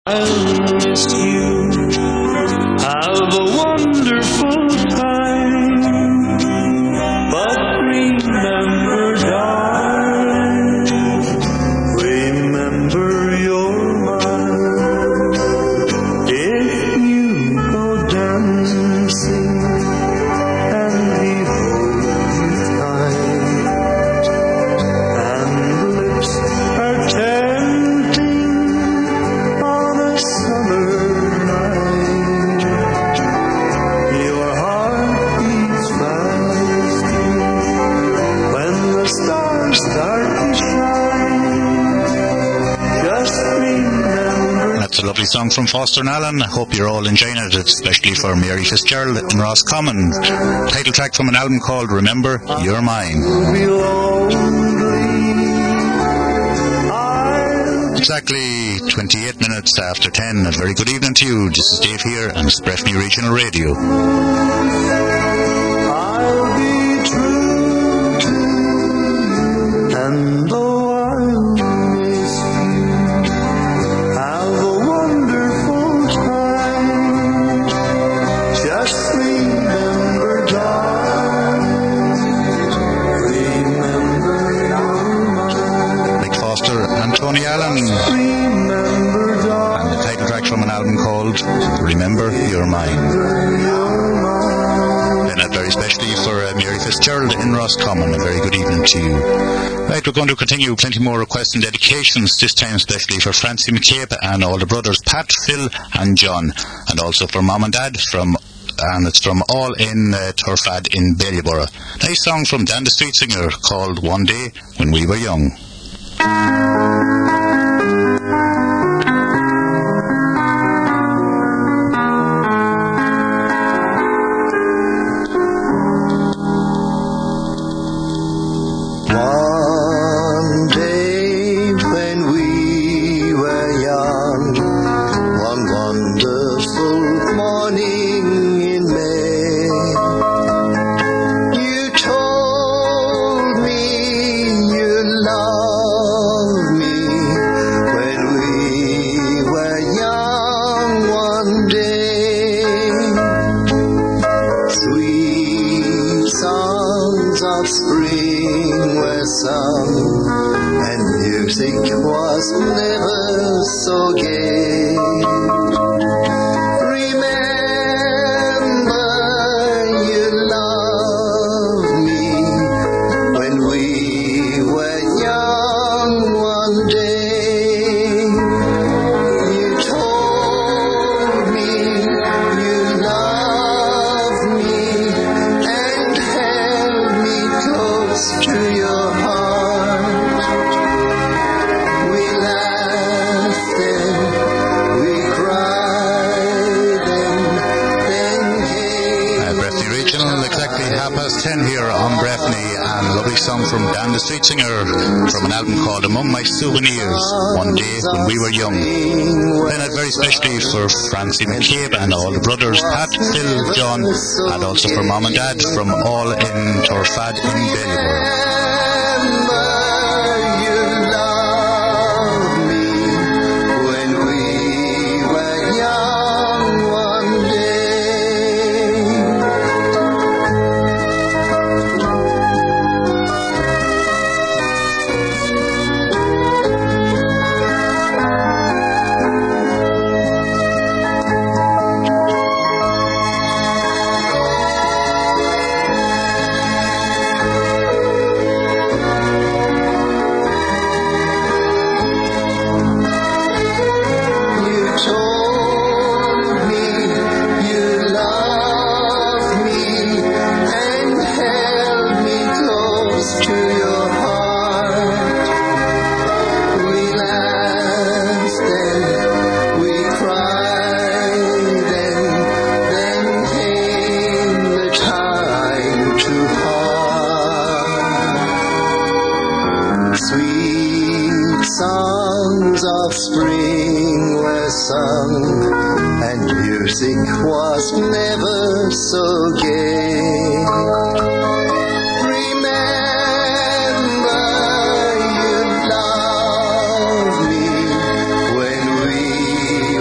I'll miss you. Have a wonderful time. But remember, darling, remember you're mine. If you go dancing and he holds you tight, and lips are tempting on a summer night, your heart beats fast when the stars start to shine. Just remember. That's a lovely song from Foster and Allen. I hope you're all enjoying it, especially for Mary Fitzgerald and Roscommon. Title track from an album called Remember You're Mine. Be lonely. I'll Exactly 28 minutes after 10. A very good evening to you. This is Dave here on Breffni Regional Radio. be true to you, and though I'll miss you, have a wonderful time. Just remember, darling, remember you're mine. Mick Foster and Tony Allen. Remember, And darling, the title track from an album called Remember You're Mine. you're mine. And very especially for Mary Fitzgerald in Roscommon. A very good evening to you. Right, we're going to continue. Plenty more requests and dedications, this time especially for Francie McCabe and all the brothers, Pat, Phil and John. And also for Mom and Dad, and it's from all in Turfad in Ballyborough. Nice song from Dan the Street Singer called One Day When We Were Young. One day when we were young, one wonderful morning in May, you told me you loved me when we were young one day. Sweet songs of spring were sung, and music was never so gay. Remember you loved me when we were young one day. You told me you loved me and held me close to your heart. We laughed and we cried and then came Breffni Regional, exactly 10:30 here on Breffni, and a lovely song from Dan the Street Singer from an album called Among My Souvenirs, One Day When We Were Young. Then very especially for Francie McCabe and all the brothers, Pat, Phil, John, and also for Mom and Dad from all in Turfad in Ballyborough. Remember you loved me when we were young one day. You told me you loved me and held me close to your heart. We laughed and we cried, and then came the time to part. Sweet songs of spring were sung, and music was never so gay. Remember you loved me when we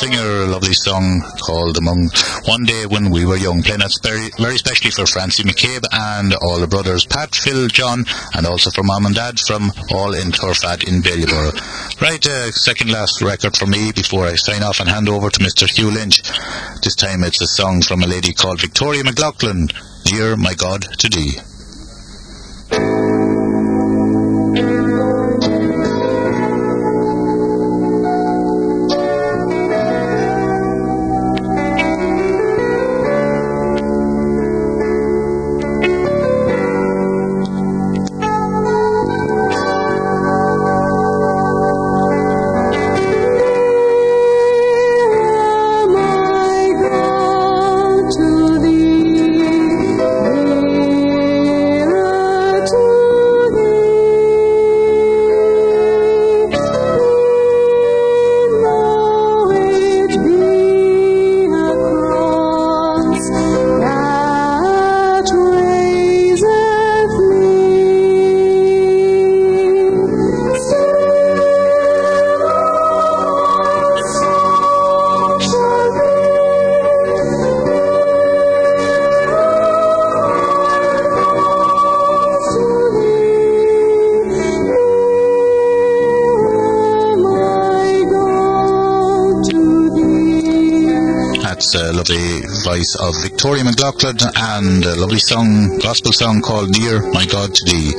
singer, a lovely song called Among One Day When We Were Young, playing that very, very specially for Francie McCabe and all the brothers Pat, Phil, John, and also for Mom and Dad from all in Turfat in Ballyborough. Right, second last record for me before I sign off and hand over to Mr. Hugh Lynch. This time it's a song from a lady called Victoria McLaughlin, Near My God to Thee. Lovely voice of Victoria McLaughlin and a lovely song, gospel song called Near My God to Thee.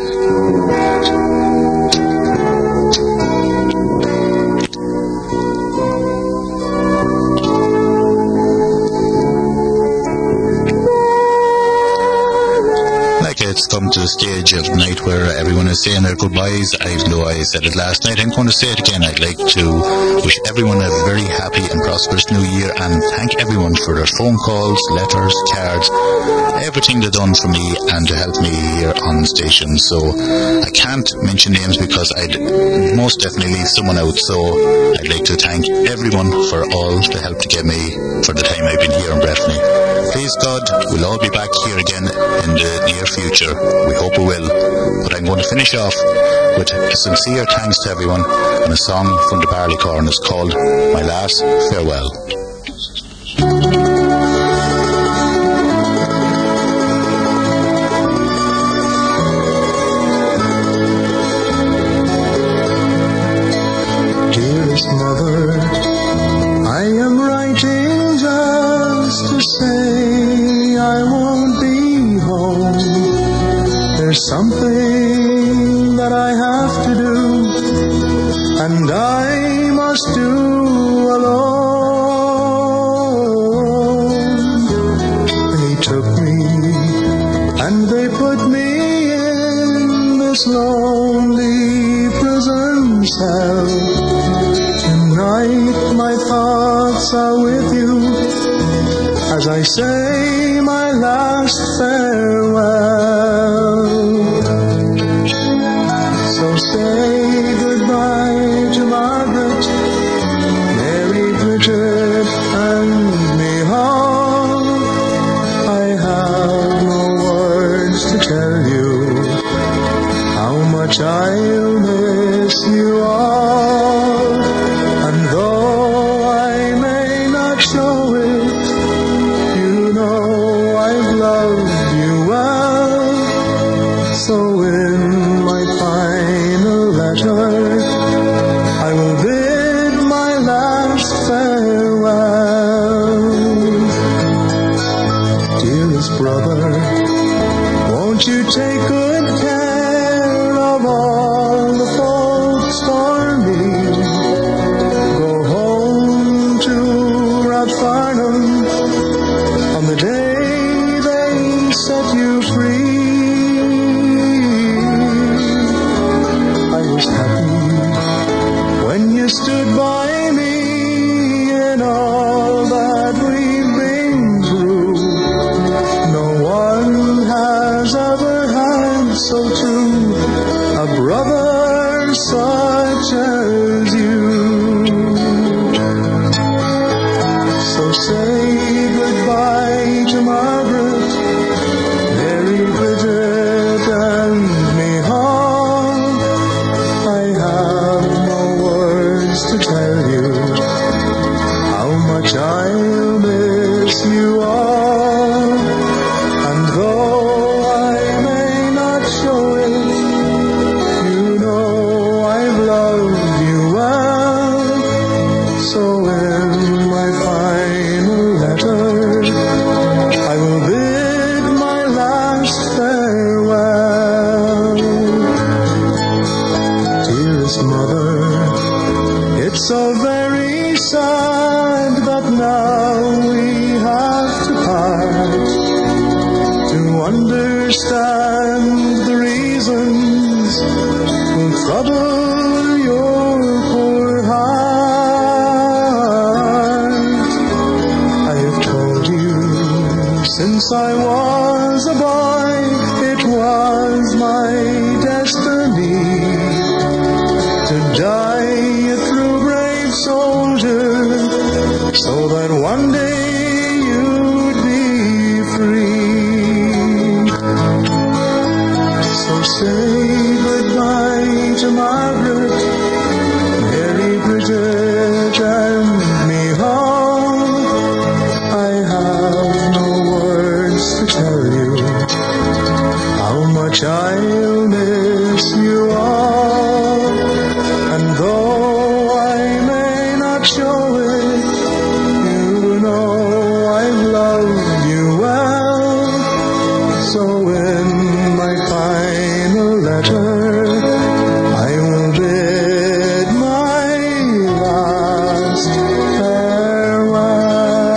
It's come to the stage of the night where everyone is saying their goodbyes. Even though I said it last night, I'm going to say it again. I'd like to wish everyone a very happy and prosperous new year and thank everyone for their phone calls, letters, cards, everything they've done for me and to help me here on the station. So I can't mention names because I'd most definitely leave someone out. So I'd like to thank everyone for all the help to get me for the time I've been here in Breffni. Please God, we'll all be back here again in the near future. We hope we will. But I'm going to finish off with a sincere thanks to everyone and a song from the Barleycorn. It's called My Last Farewell. Dearest mother, I am writing just to say I won't be home. There's something that I have to do, and I must do alone. They took me, and they put me in this lonely prison cell. Tonight my thoughts are with you, as I say my last farewell. So say goodbye to Margaret, Mary, Bridget, and me all. I have no words to tell you how much I'll miss you all. And though I may not show it, you know I've loved you well. So in my final letter, I will bid my last farewell. Dearest brother, won't you take good care of all the folks for me? Go home to Rathfarnham on the day they set you free. I was happy when you stood by me in all that we've been through. No one has ever had so true a brother such as you. So say goodbye to Margaret, Mary, Bridget, and me all. I have no words to tell you how understand the reasons will trouble your poor heart. I have told you since I was a boy, it was my destiny to die a true brave soldier, so that one day you'd be free. So say goodbye to Margaret, Mary, Bridget, and me all. I have no words to tell you how much I'll miss you all. And though I may not show it, you know I've loved you well. So in my final letter, I will bid my last farewell.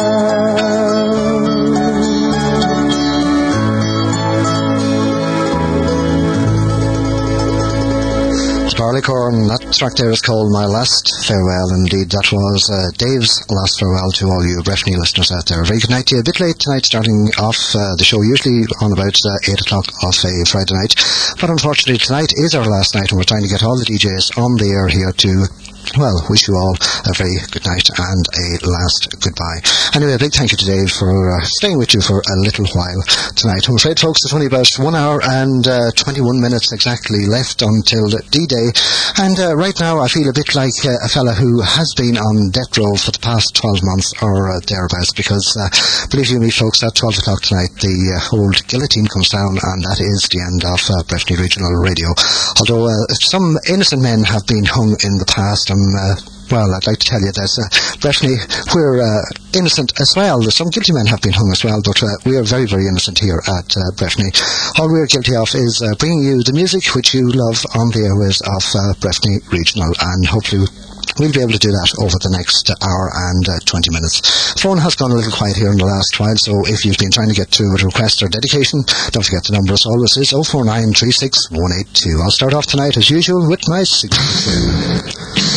Barleycorn, that track there is called My Last Farewell. Indeed, that was Dave's last farewell to all you Breffni listeners out there. Very good night to you. A bit late tonight, starting off the show, usually on about 8 o'clock off a Friday night. But unfortunately, tonight is our last night, and we're trying to get all the DJs on the air here to, well, wish you all a very good night and a last goodbye. Anyway, a big thank you to Dave for staying with you for a little while tonight. I'm afraid, folks, there's only about 1 hour and 21 minutes exactly left until D-Day. And right now I feel a bit like a fella who has been on death row for the past 12 months or thereabouts, because believe you me, folks, at 12 o'clock tonight the old guillotine comes down, and that is the end of Breffni Regional Radio. Although some innocent men have been hung in the past, well, I'd like to tell you that Breffni, we're innocent as well. Some guilty men have been hung as well, but we are very, very innocent here at Breffni. All we're guilty of is bringing you the music which you love on the airways of Breffni Regional, and hopefully we'll be able to do that over the next hour and 20 minutes. Phone has gone a little quiet here in the last while, so if you've been trying to get to a request or dedication, don't forget the number as always is 04936 182. I'll start off tonight as usual with my signature.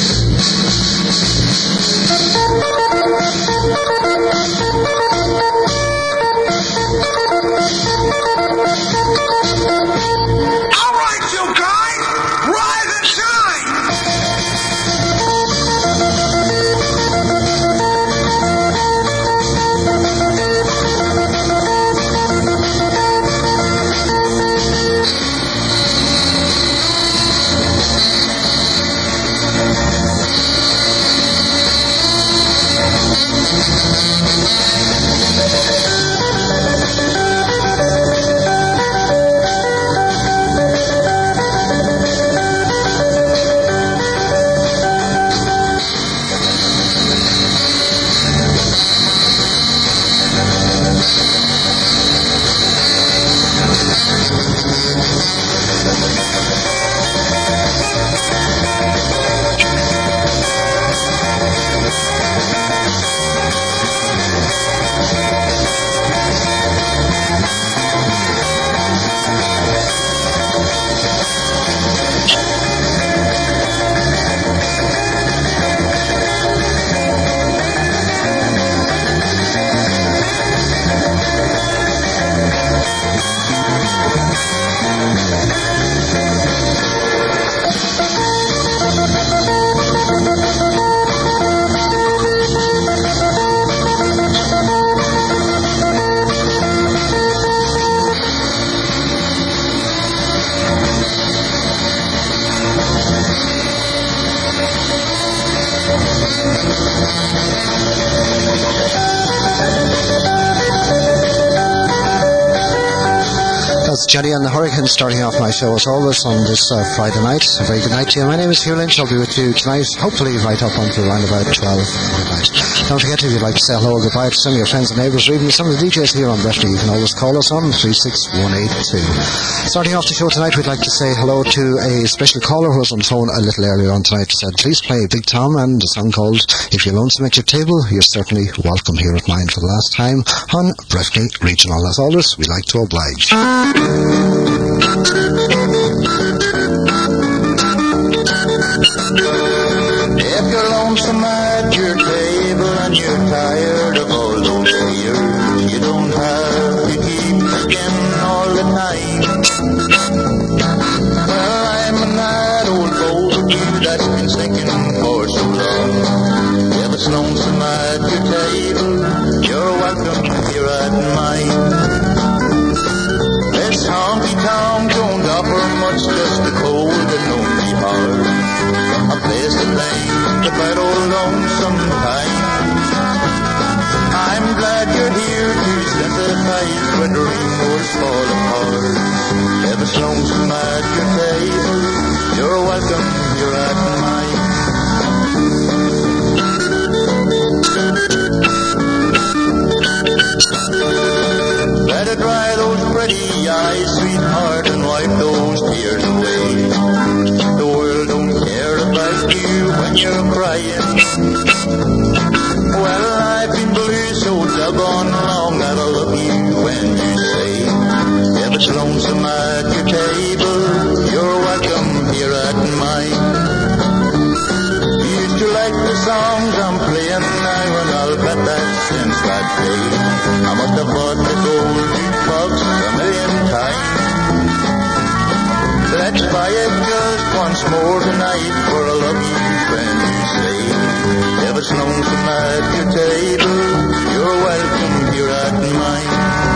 All right, you guys, rise and shine! That's Jenny and the Hurricanes starting off my show as always on this Friday night. A very good night to you. My name is Hugh Lynch. I'll be with you tonight, hopefully right up until around about 12 midnight. Don't forget, if you'd like to say hello or goodbye to some of your friends and neighbours, or even some of the DJs here on Breffni, you can always call us on 36182. Starting off the show tonight, we'd like to say hello to a special caller who was on the phone a little earlier on tonight. Said, please play Big Tom and a song called If You're Lonesome at Your Table, You're Certainly Welcome Here at Mine for the last time on Breffni Regional. As always, we like to oblige. If you're lonesome at your table and you're tired of all those tears, you don't have to keep again all the time. Well, I'm that old boat that's been sinking for so long. If it's lonesome at your table, you're welcome here at mine. This honky-tonk don't offer much, just a cold and lonely heart. A place to think about old lonesome times. I'm glad you're here to sympathize when dreams fall apart. If it's lonesome at your table, you're welcome here at mine. Better dry those pretty eyes, sweetheart, and wipe those tears away. The world don't care about you when you're crying. Well, I've been blue so doggone long that I love you when you say, if it's lonesome at your table, you're welcome here at mine. Used to like the songs I'm playing now, and I'll bet that since that day I must have bought the gold jukebox a million times. Let's buy it just once more tonight, for I love you when you say, if it's lonesome at your table, you're welcome here at mine.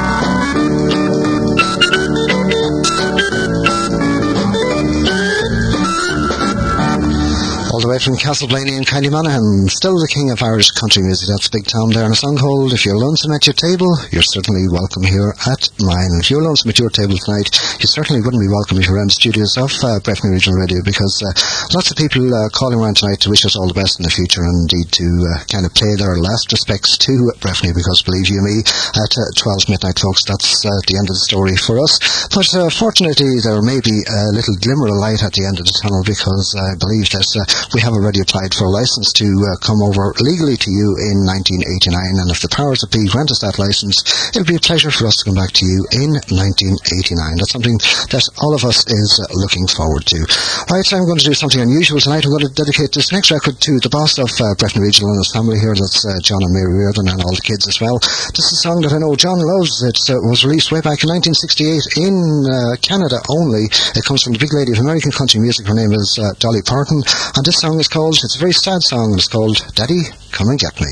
All the way from Castleblaney and County Monaghan, still the king of Irish country music. That's Big Tom there, and a song called If You're Lonesome at Your Table, You're Certainly Welcome Here at Mine. If you're lonesome at your table tonight, you certainly wouldn't be welcome if you're around the studios of Breffni Regional Radio, because lots of people calling around tonight to wish us all the best in the future, and indeed to kind of pay their last respects to Breffni, because believe you me, at 12 midnight, folks, that's the end of the story for us. But fortunately, there may be a little glimmer of light at the end of the tunnel, because I believe that we have already applied for a license to come over legally to you in 1989, and if the powers that be grant us that license, it would be a pleasure for us to come back to you in 1989. That's something that all of us is looking forward to. Right, so I'm going to do something unusual tonight. I'm going to dedicate this next record to the boss of Breffni Regional and his family here. That's John and Mary Reardon and all the kids as well. This is a song that I know John loves. It was released way back in 1968 in Canada only. It comes from the big lady of American country music. Her name is Dolly Parton, and this song is called, it's a very sad song, and it's called Daddy, Come and Get Me.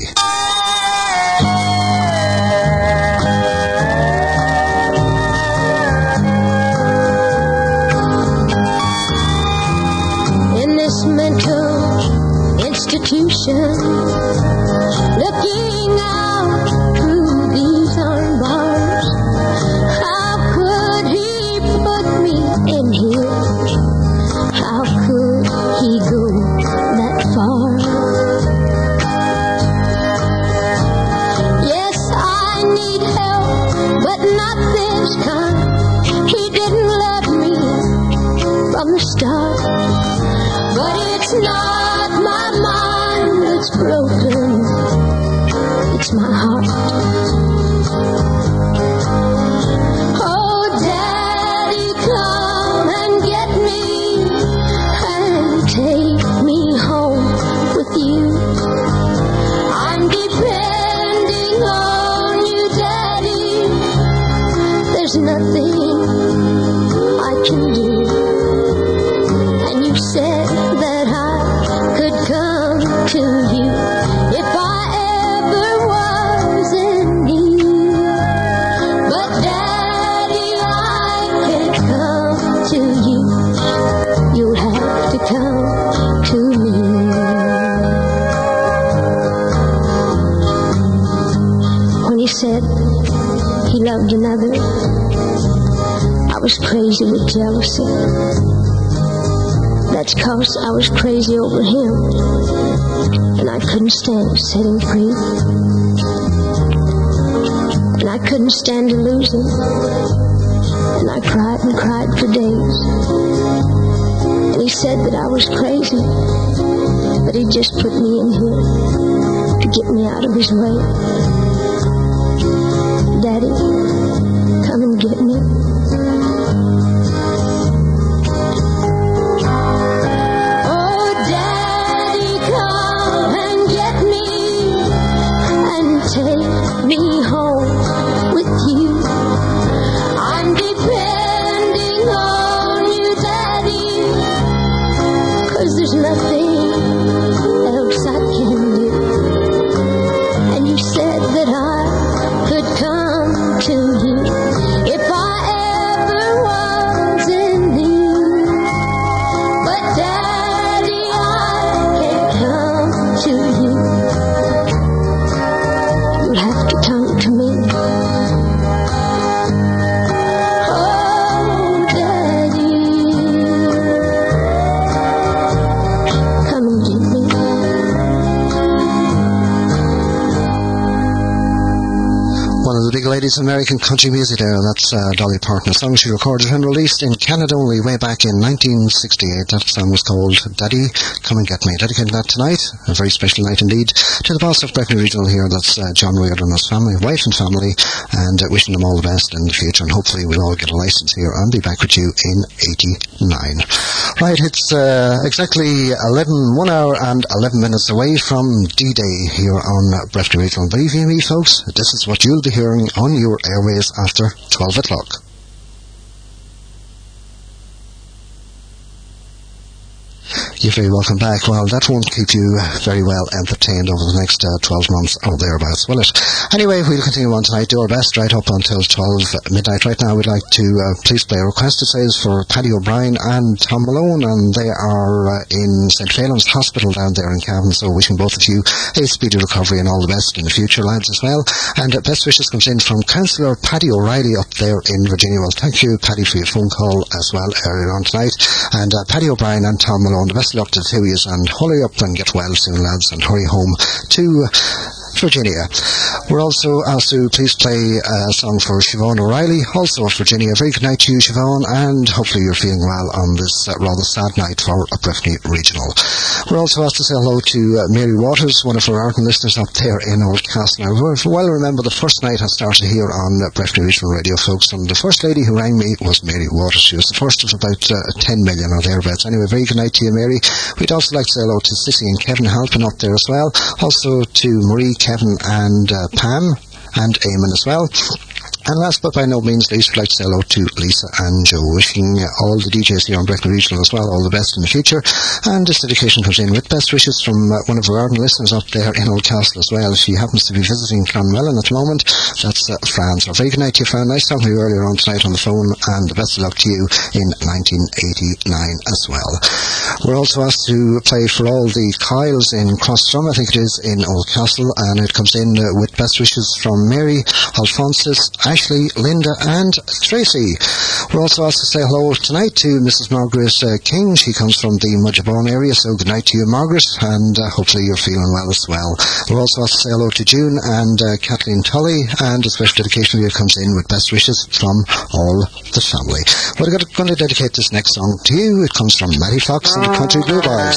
In this mental institution, looking out through these iron bars, how could he put me in here? How could he go that far? Yes, I need help, but not this kind. He didn't love me from the start. But it's not my mind that's broken, it's my heart. Oh, Daddy, come and get me and take me home with you. I'm depending on you, Daddy. There's nothing I can do. And you said that I could come to you if I ever was in need. But Daddy, I can't come to you. You'll have to come to me. When he said he loved another, I was crazy with jealousy. That's 'cause I was crazy over him, and I couldn't stand setting free. And I couldn't stand to lose him. And I cried and cried for days. And he said that I was crazy, but he just put me in here to get me out of his way. Daddy, come and get me. Oh, Daddy, come and get me and take me home with you. I'm depending on you, Daddy, 'cause there's nothing else I can do. And you said that I could come to you if I ever was in need. But Daddy, I can't come to you. You'll have to come to me. Oh, Daddy, come and get me. One of the big ladies in American country music there, that's Dolly Parton, a song she recorded and released in Canada only way back in 1968. That song was called Daddy, Come and Get Me. Dedicated that tonight, a very special night indeed, to the boss of Breckney Regional here, that's John Weird and his family, wife and family, and wishing them all the best in the future, and hopefully we'll all get a license here and be back with you in 89. Right, it's exactly 1 hour and 11 minutes away from D-Day here on Breckney Regional. Believe you me, folks, this is what you'll be hearing on your airways after 12 o'clock. You're very welcome back. Well, that won't keep you very well entertained over the next 12 months or thereabouts, will it? Anyway, we'll continue on tonight, do our best right up until 12 midnight. Right now, we'd like to please play a request. It says for Paddy O'Brien and Tom Malone, and they are in St. Phelan's Hospital down there in Cavan, so wishing both of you a speedy recovery and all the best in the future, lads, as well. And best wishes comes in from Councillor Paddy O'Reilly up there in Virginia. Well, thank you, Paddy, for your phone call as well earlier on tonight. And Paddy O'Brien and Tom Malone, the best of luck to the two of you, and hurry up and get well soon, lads, and hurry home to Virginia. We're also asked to please play a song for Siobhan O'Reilly, also of Virginia. Very good night to you, Siobhan, and hopefully you're feeling well on this rather sad night for Breckney Regional. We're also asked to say hello to Mary Waters, one of our ardent listeners up there in Oldcastle. Now, I well remember the first night I started here on Breckney Regional Radio, folks, and the first lady who rang me was Mary Waters. She was the first of about 10 million or thereabouts. Anyway, very good night to you, Mary. We'd also like to say hello to Sissy and Kevin Halpin up there as well. Also to Marie, Kevin and Pam and Eamon as well. And last but by no means least, we'd like to say hello to Lisa and Joe, wishing all the DJs here on Breckney Regional as well all the best in the future. And this dedication comes in with best wishes from one of our ardent listeners up there in Oldcastle as well. She happens to be visiting Clonmellon at the moment. That's Fran. So very good night to you, Fran. Nice talking to you earlier on tonight on the phone, and the best of luck to you in 1989 as well. We're also asked to play for all the Kyles in Crosstrom, I think it is, in Oldcastle, and it comes in with best wishes from Mary, Alphonsus, Ashley, Linda and Tracy. We're also asked to say hello tonight to Mrs. Margaret King. She comes from the Mudgibone area, so good night to you, Margaret, and hopefully you're feeling well as well. We're also asked to say hello to June and Kathleen Tully, and a special dedication here comes in with best wishes from all the family. Well, I'm going to dedicate this next song to you. It comes from Matty Fox and the Country Blue Boys.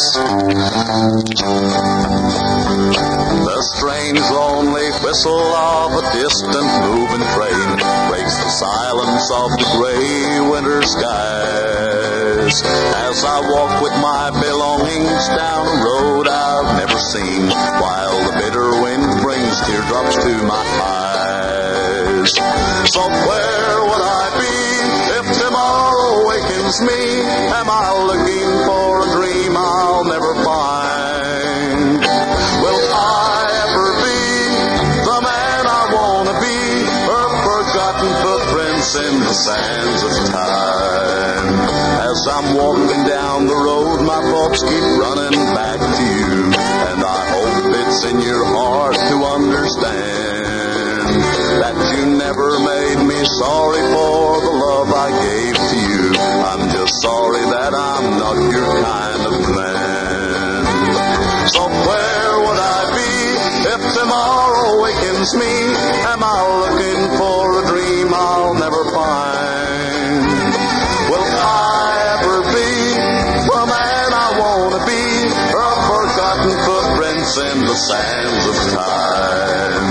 The strange, lonely whistle of a distant moving train breaks the silence of the gray winter skies. As I walk with my belongings down a road I've never seen, while the bitter wind brings teardrops to my eyes. So where would I be if tomorrow wakens me? Am I looking for a dream I'll never find? Will I ever be the man I want to be, or forgotten footprints in the sands of time? As I'm walking down the road, my thoughts keep running back to you, and I hope it's in your heart to understand that you never made me sorry for the love I gave to you. I'm just sorry that I'm not your kind of man. So where would I awakens me. Am I looking for a dream I'll never find? Will I ever be the man I want to be, or forgotten footprints in the sands of time?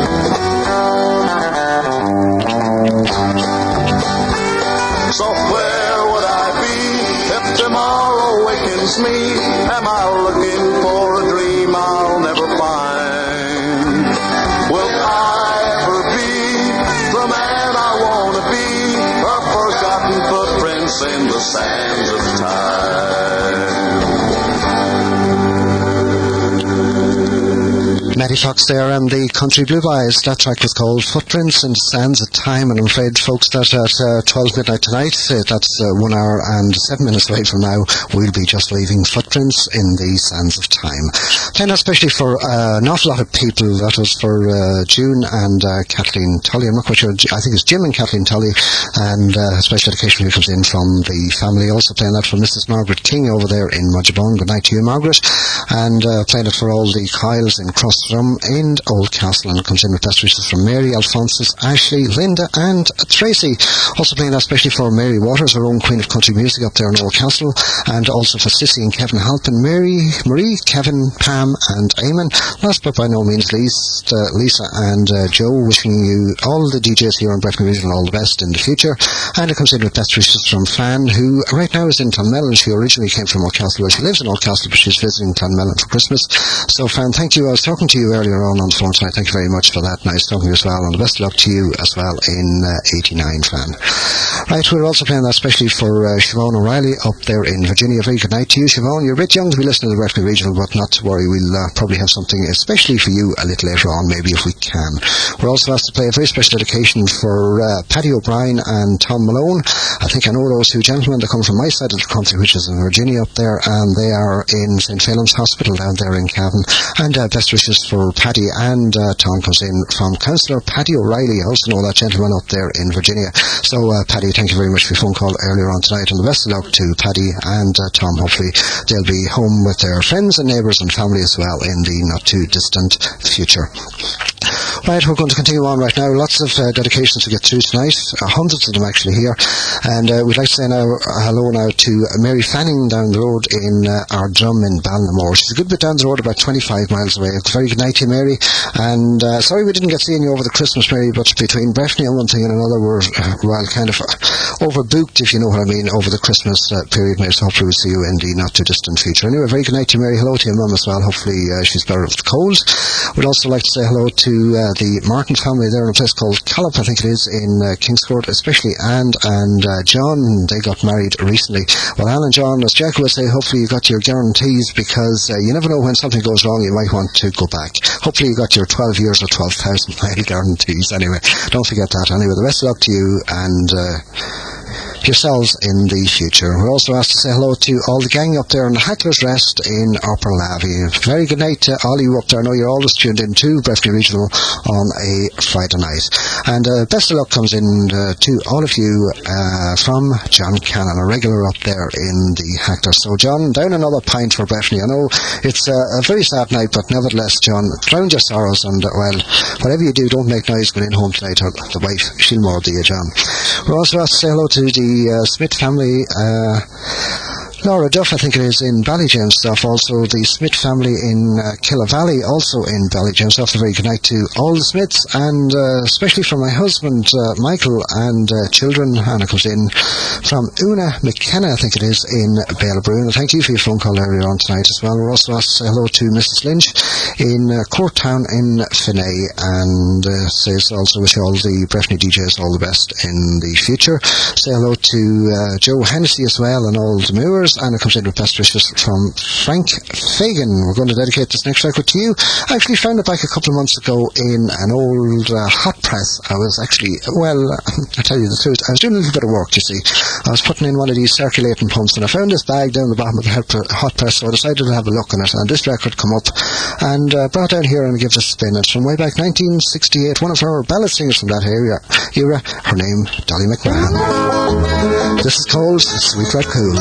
So where would I be if tomorrow wakens me? Am I looking for a dream I'll never find? Will I ever be the man I want to be, or forgotten footprints in the sands of time? Matty Fox there and the Country Blue Boys. That track was called Footprints in Sands of Time, and I'm afraid, folks, that at 12 midnight tonight, that's 1 hour and 7 minutes away from now, we'll be just leaving Footprints in the Sands of Time. Playing that especially for an awful lot of people. That was for June and Kathleen Tully. I'm not quite sure, I think it's Jim and Kathleen Tully, and a special dedication comes in from the family. Also playing that for Mrs. Margaret King over there in Mudgibone. Good night to you, Margaret. And playing it for all the Kyles in Crossdrum and Oldcastle, and it comes in with best wishes from Mary, Alphonsus, Ashley, Linda and Tracy. Also playing that especially for Mary Waters, our own Queen of Country Music up there in Oldcastle, and also for Sissy and Kevin Halpin, Marie, Kevin, Pam and Eamon. Last but by no means least, Lisa and Joe, wishing you, all the DJs here on Breffni Regional, all the best in the future. And it comes in with best wishes from Fran, who right now is in Clonmelon. She originally came from Oldcastle, where she lives in Oldcastle, but she's visiting Clonmelon for Christmas. So Fran, thank you. I was talking to you earlier on the phone tonight. Thank you very much for that. Nice talking to you as well, and the best of luck to you as well in 89, Fran. Right, we're also playing that especially for Siobhan O'Reilly up there in Virginia. Very good night to you, Siobhan. You're a bit young to be listening to the Breffni Regional, but not to worry, we'll probably have something especially for you a little later on, maybe if we can. We're also asked to play a very special dedication for Paddy O'Brien and Tom Malone. I think I know those two gentlemen. They come from my side of the country, which is in Virginia up there, and they are in St. Phelim's Hospital down there in Cavan. And best wishes for Paddy and Tom comes in from Councillor Paddy O'Reilly. I also know that gentleman up there in Virginia. So Paddy, thank you very much for your phone call earlier on tonight, and the best of luck to Paddy and Tom. Hopefully they'll be home with their friends and neighbours and family as well in the not too distant future. Right, we're going to continue on right now. Lots of dedications to get through tonight, hundreds of them actually here, and we'd like to say now hello now to Mary Fanning down the road in Ardrum in Ballinamore. She's a good bit down the road, about 25 miles away. Very good night to you, Mary, and sorry we didn't get seeing you over the Christmas, Mary, but between Breffni and one thing and another, we're well kind of overbooked, if you know what I mean, over the Christmas period, mate. So hopefully we'll see you in the not too distant future. Anyway, very good night to you, Mary. Hello to your mum as well. Hopefully she's better with the cold. We'd also like to say hello to the Martin family there in a place called Collop, I think it is, in Kingscourt, especially Anne and John. They got married recently. Well, Anne and John, as Jack would say, hopefully you got your guarantees, because you never know when something goes wrong, you might want to go back. Hopefully you got your 12 years or 12,000 mile guarantees. Anyway, don't forget that. Anyway, the best of luck to you and yourselves in the future. We're also asked to say hello to all the gang up there in the Hackler's Rest in Upper Lavey. Very good night to all you up there. I know you're always tuned in to Breffni Regional on a Friday night. And best of luck comes in to all of you from John Cannon, a regular up there in the Hackler. So John, down another pint for Breffni. I know it's a very sad night, but nevertheless, John, drown your sorrows, and well, whatever you do, don't make noise going in home tonight, or the wife, she'll more to you, John. We're also asked to say hello to the Smith family, Laura Duff, I think it is, in Ballyjames stuff. Also the Smith family in Killavalley, also in Ballyjames stuff. A very good night to all the Smiths, and especially for my husband Michael and children. And it comes in from Una McKenna, I think it is, in Bellabroon. Thank you for your phone call earlier on tonight as well. We're also asked to say hello to Mrs. Lynch in Courtown in Finney, and says also wish all the Breffni DJs all the best in the future. Say hello to Joe Hennessy as well, and all the Moors. And it comes in with best wishes from Frank Fagan. We're going to dedicate this next record to you. I actually found it back a couple of months ago in an old hot press. I was actually, well, I tell you the truth, I was doing a little bit of work, you see. I was putting in one of these circulating pumps, and I found this bag down the bottom of the hot press, so I decided to have a look on it, and this record come up and brought down here and gives us a spin. It's from way back 1968, one of our ballad singers from that era, her name Dolly McMahon. This is called Sweet Raccoon.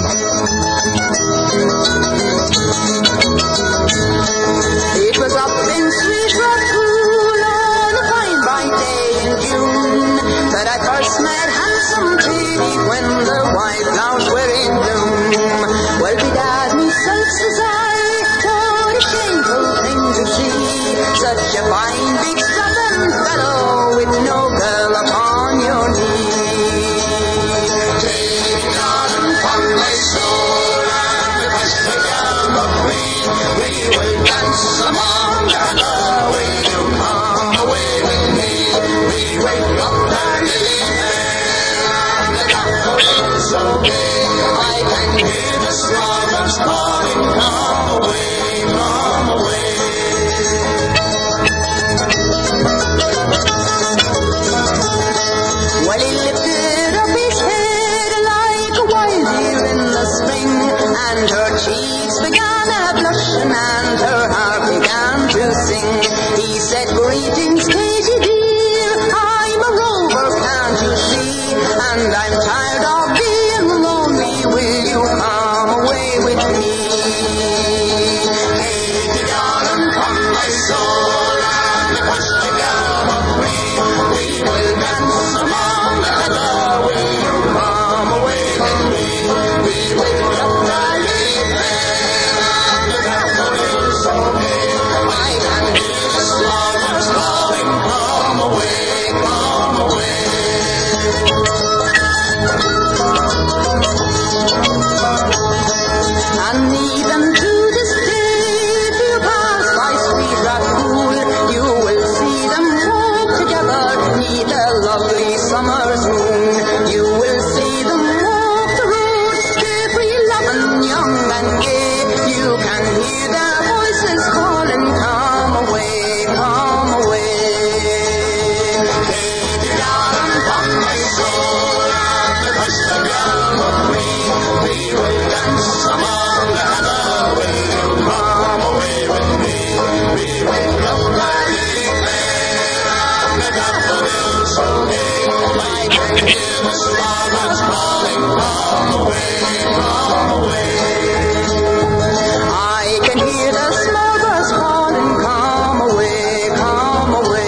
It was up in Sweet Raccoon on gay. I can hear the slovens calling, come away, come away. Well, he lifted up his head like a wild deer in the spring, and her cheeks began a blushing and her heart began to sing. He said, greetings, Katie dear, I'm a rover, can't you see? And I'm tired of being lonely, will you come away with me? Katie, darling, come my soul, and touch the gallop of me. We will dance among the heather, will you come away with me? We will pluck the leaf and the daffodils so gay. I can hear the slovens calling, come away, come away. And even to this day, if you pass by Sweet Rathcoole, you will see them walk together beneath a lovely summer's moon. You will see them walk the road, carefree, loving, young and gay. You can hear their voices calling, come away, come away. Katie, darling, come my soul, and touch the gallop of me. We will dance among the heather, will you come away with me? We will pluck the leaf and the daffodils so gay. I can hear the slovens calling, come away, come away. I can hear the small birds calling, come away, come away.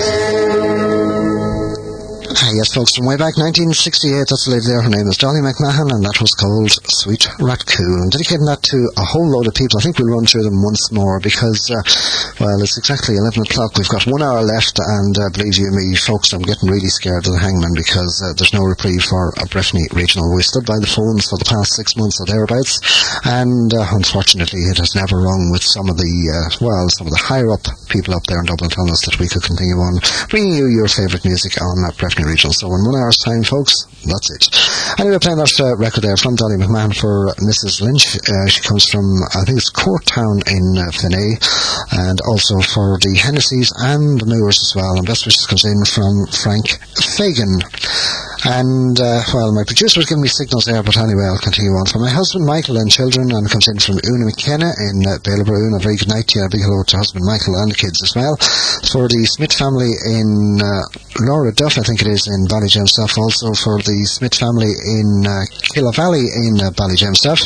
Yes, folks, from way back 1968, that's the lady there. Her name is Dolly McMahon, and that was called Sweet Rathcoole. Dedicating that to a whole load of people. I think we'll run through them once more because, well, it's exactly 11 o'clock. We've got 1 hour left, and believe you me, folks, I'm getting really scared of the hangman because there's no reprieve for a Breffni Regional. We stood by the phones for the past 6 months or thereabouts, and unfortunately it has never rung with some of the, some of the higher up people up there in Dublin telling us that we could continue on bringing you your favourite music on Breffni Regional. So in 1 hour's time, folks, that's it. Anyway, playing that record there from Dolly McMahon for Mrs. Lynch. She comes from, I think it's Courtown in Finney, and also for the Hennessy's and the Moors as well. And best wishes comes in from Frank Fagan. And, my producer was giving me signals there, but anyway, I'll continue on. For my husband, Michael, and children, and it comes in from Una McKenna in Bailabroon. A very good night to you. A big hello to husband Michael and the kids as well. For the Smith family in Laura Duff, I think it is, in Ballygemstuff. Also for the Smith family in Killa Valley in Ballygemstuff.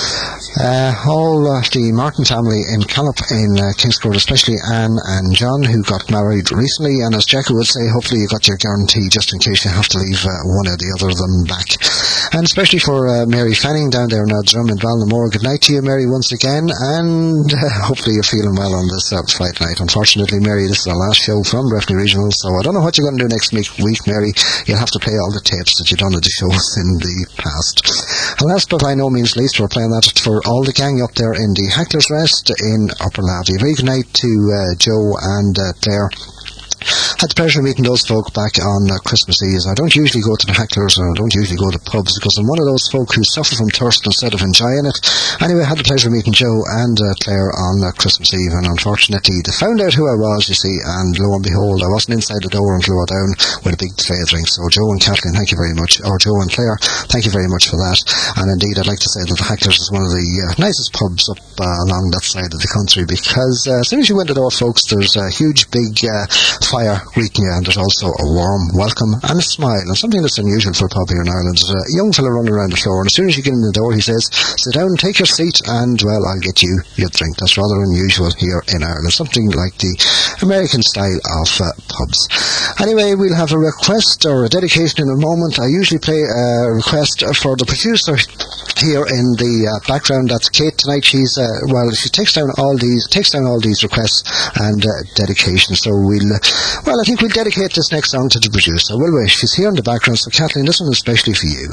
All the Martin family in Callop in Kingscourt, especially Anne and John, who got married recently. And as Jackie would say, hopefully you got your guarantee just in case you have to leave one or the other of them back. And especially for Mary Fanning down there in Drum in Ballinamore. Good night to you, Mary, once again, and hopefully you're feeling well on this Friday night. Unfortunately, Mary, this is our last show from Breffni Regional, so I don't know what you're going to do next week, Mary. You'll have to play all the tapes that you've done at the shows in the past. And last but by no means least, we're playing that for all the gang up there in the Hackler's Rest in Upper Lavey. A very good night to Joe and Claire. Had the pleasure of meeting those folk back on Christmas Eve. I don't usually go to the Hecklers, and I don't usually go to pubs because I'm one of those folk who suffer from thirst instead of enjoying it. Anyway, I had the pleasure of meeting Joe and Claire on Christmas Eve, and unfortunately they found out who I was, you see, and lo and behold, I wasn't inside the door and flew down with a big tray of drinks. So Joe and Kathleen, thank you very much, or Joe and Claire, thank you very much for that. And indeed, I'd like to say that the Hecklers is one of the nicest pubs up along that side of the country, because as soon as you went to the door, folks, there's a huge big fire greeting you, and there's also a warm welcome and a smile, and something that's unusual for a pub here in Ireland. There's a young fella running around the floor, and as soon as you get in the door, he says, sit down, take your seat, and, well, I'll get you your drink. That's rather unusual here in Ireland, something like the American style of pubs. Anyway, we'll have a request or a dedication in a moment. I usually play a request for the producer here in the background. That's Kate tonight. She's she takes down all these requests and dedications. So I think we'll dedicate this next song to the producer, will we? She's here in the background. So Kathleen, this one is especially for you.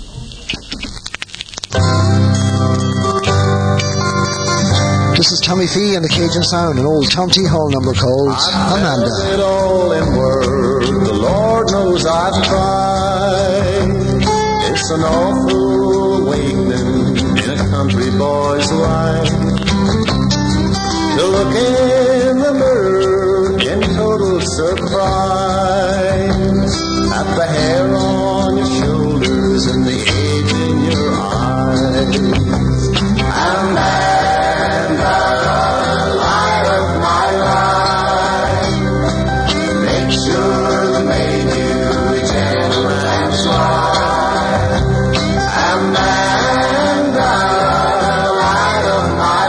This is Tommy Fee and the Cajun Sound, an old Tom T. Hall number called Amanda. I've it all in words, the Lord knows I've tried. It's an awful awakening in a country boy's life. To look in the mirror in total surprise at the hair on your shoulders and the age in your eyes. And then the light of my life, make sure they made you gentle and sly. And then the light of my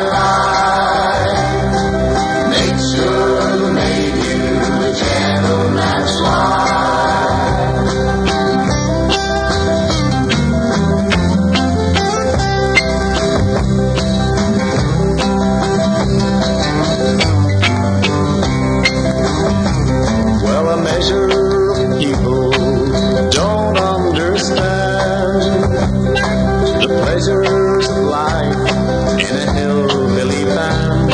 life, make sure they made you gentle and sly. Well, a measure of people don't understand the pleasures of life in a hillbilly band.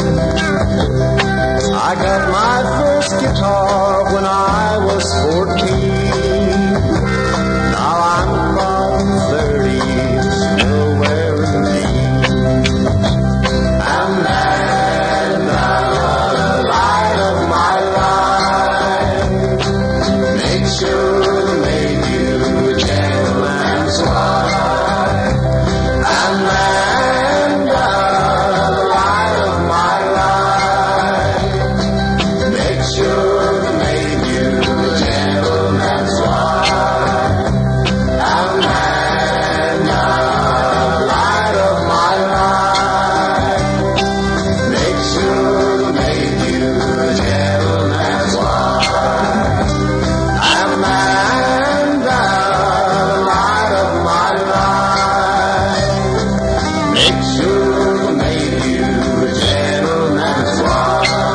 I got my first guitar when I was 14. Now I'm about 30, still wearing jeans. And then the light of my life, make sure they made you gentle and sly. And then the light of my life, make sure they made you gentle and sly. And then the light of my life, make sure they made you gentle and sly. And then the light of my life, make sure they made you gentle and sly.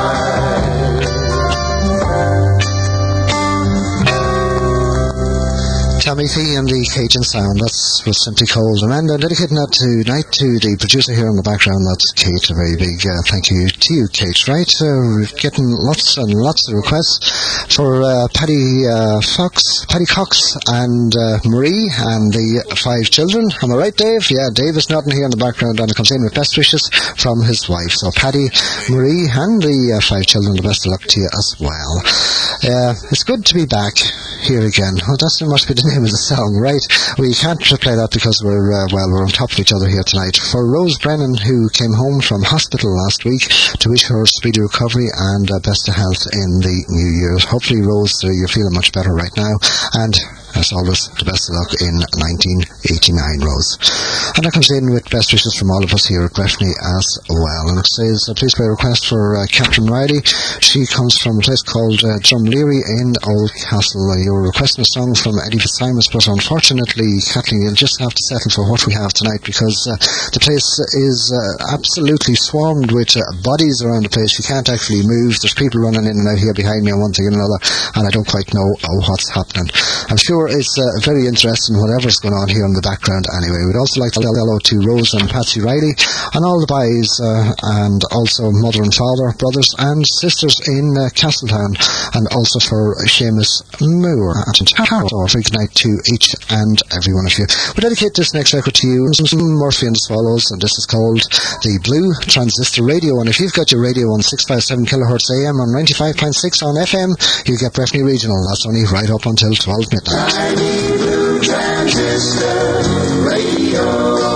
Tommy Fee and the Cajun Sound, that was simply called Amanda. Dedicating that tonight to the producer here in the background, that's Kate. A very big thank you to you, Kate. Right, we're getting lots and lots of requests for Paddy Cox and Marie and the 5 children. Am I right, Dave? Yeah, Dave is nodding here in the background and it comes in with best wishes from his wife. So Paddy, Marie and the 5 children, the best of luck to you as well. It's good to be back here again. Oh, that must be the name of the song, right? We can't play that because we're on top of each other here tonight. For Rose Brennan, who came home from hospital last week, to wish her speedy recovery and best of health in the new year. Hopefully, Rose, you're feeling much better right now. And as always, the best of luck in 1989, Rose. And that comes in with best wishes from all of us here at Breffni as well. And it says, please play a request for Catherine Riley. She comes from a place called Drumleary in Oldcastle. You're requesting a song from Eddie Fitzsimons, but unfortunately, Kathleen, you'll just have to settle for what we have tonight because the place is absolutely swarmed with bodies around the place. You can't actually move. There's people running in and out here behind me on one thing and another, and I don't quite know what's happening. I'm sure it's very interesting whatever's going on here in the background anyway. We'd also like to say hello to Rose and Patsy Riley and all the boys and also mother and father, brothers and sisters in Castletown, and also for Seamus Moore. Or good night to each and every one of you. We dedicate this next record to you, Murphy and the Swallows, and this is called the Blue Transistor Radio. And if you've got your radio on 657 kilohertz AM on 95.6 on FM, you get Breffni Regional. That's only right up until 12 midnight. Tiny Blue Transistor Radio.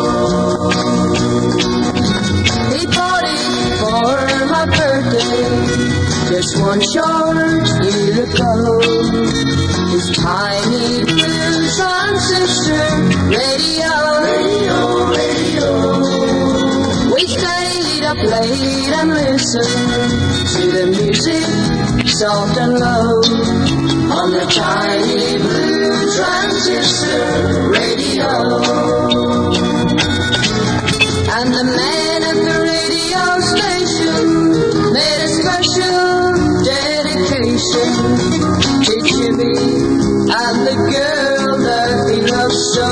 He bought it for my birthday just one short year ago. His tiny blue transistor radio. We stayed up late and listened to the music, soft and low, on the tiny blue transistor radio. And the man at the radio station made a special dedication to Jimmy and the girl that he loved so.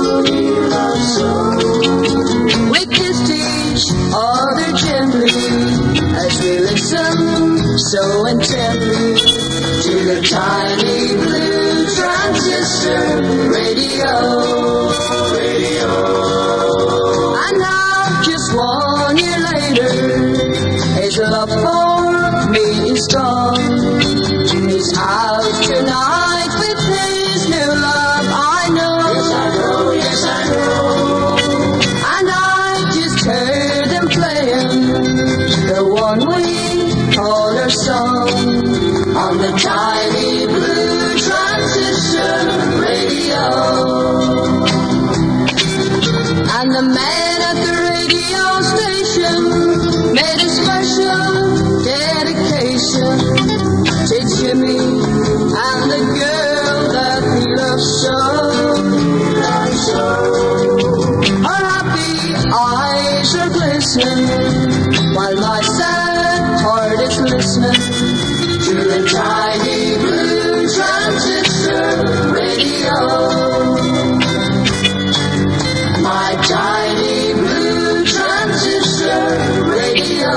We kissed each other gently as we listened so intently to the tiny blue transistor radio. And the man at the radio station made a special dedication to Jimmy and the girl that he loved so. Her happy eyes are glistening while my sad heart is listening to the tiny blue transistor radio. My tiny blue transistor radio.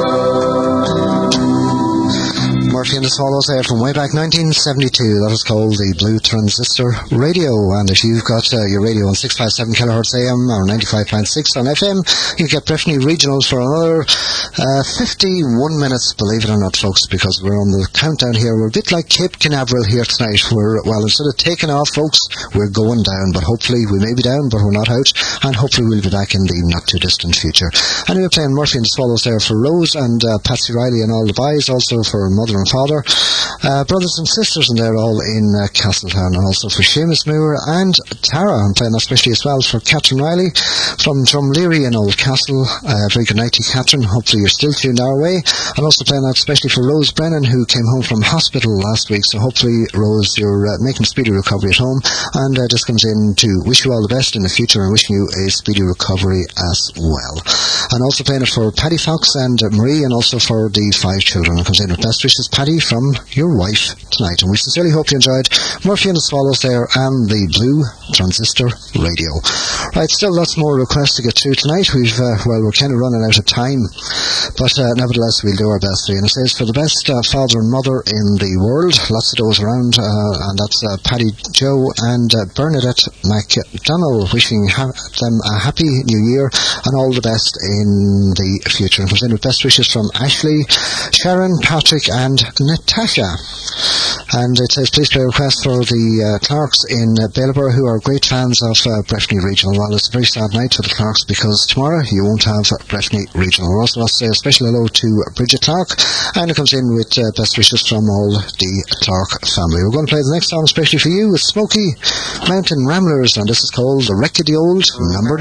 Murphy and the Swallows there from way back 1972. That was called the Blue Transistor Radio. And if you've got your radio on 657 kilohertz AM or 95.6 on FM, you get Breffni Regionals for another 51 minutes, believe it or not, folks, because we're on the countdown here. We're a bit like Cape Canaveral here tonight. Well, instead of taking off, folks, we're going down. But hopefully, we may be down, but we're not out. And hopefully, we'll be back in the not-too-distant future. Anyway, playing Murphy and the Swallows there for Rose and Patsy Riley and all the boys, also for Mother and Father. Brothers and sisters, and they're all in Castletown. And also for Seamus Moore and Tara. I'm playing especially as well for Catherine Riley from Drumleary in Old Castle. Very good night to you, Catherine. Hopefully you're still tuned our way. And also playing out especially for Rose Brennan, who came home from hospital last week. So hopefully, Rose, you're making speedy recovery at home. And just comes in to wish you all the best in the future and wishing you a speedy recovery as well. And also playing it for Paddy Fox and Marie, and also for the 5 children. It comes in with best wishes, Paddy, from your wife tonight. And we sincerely hope you enjoyed Murphy and the Swallows there and the Blue Transistor Radio. Right, still lots more requests to get through tonight. We're kind of running out of time, but nevertheless we'll do our best. And it says for the best father and mother in the world, lots of those around, and that's Paddy Joe and Bernadette McDonnell, wishing them a happy new year and all the best in the future. And with best wishes from Ashley, Sharon, Patrick and Natasha. And it says please play a request for the Clarks in Bellabur, who are great fans of Breffni Regional. Well, it's a very sad night for the Clarks because tomorrow you won't have Breffni Regional. We also want to say a special hello to Bridget Clark, and it comes in with best wishes from all the Clark family. We're going to play the next song especially for you with Smoky Mountain Ramblers, and this is called The Wreck of the Old Number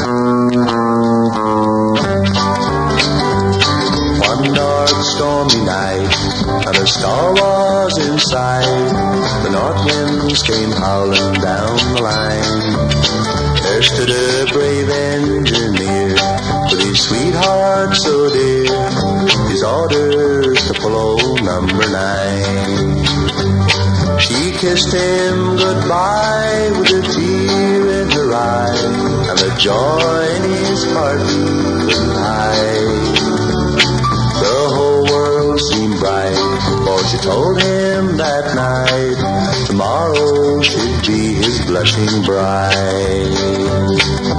9. One dark stormy night, and a star was in sight. The north winds came howling down the line. There stood a brave engineer with his sweetheart so dear. His orders to pull old number 9. She kissed him goodbye with a tear in her eye, and the joy in his heart he couldn't hide. The whole world seemed bright, for she told him that night tomorrow should be his blushing bride.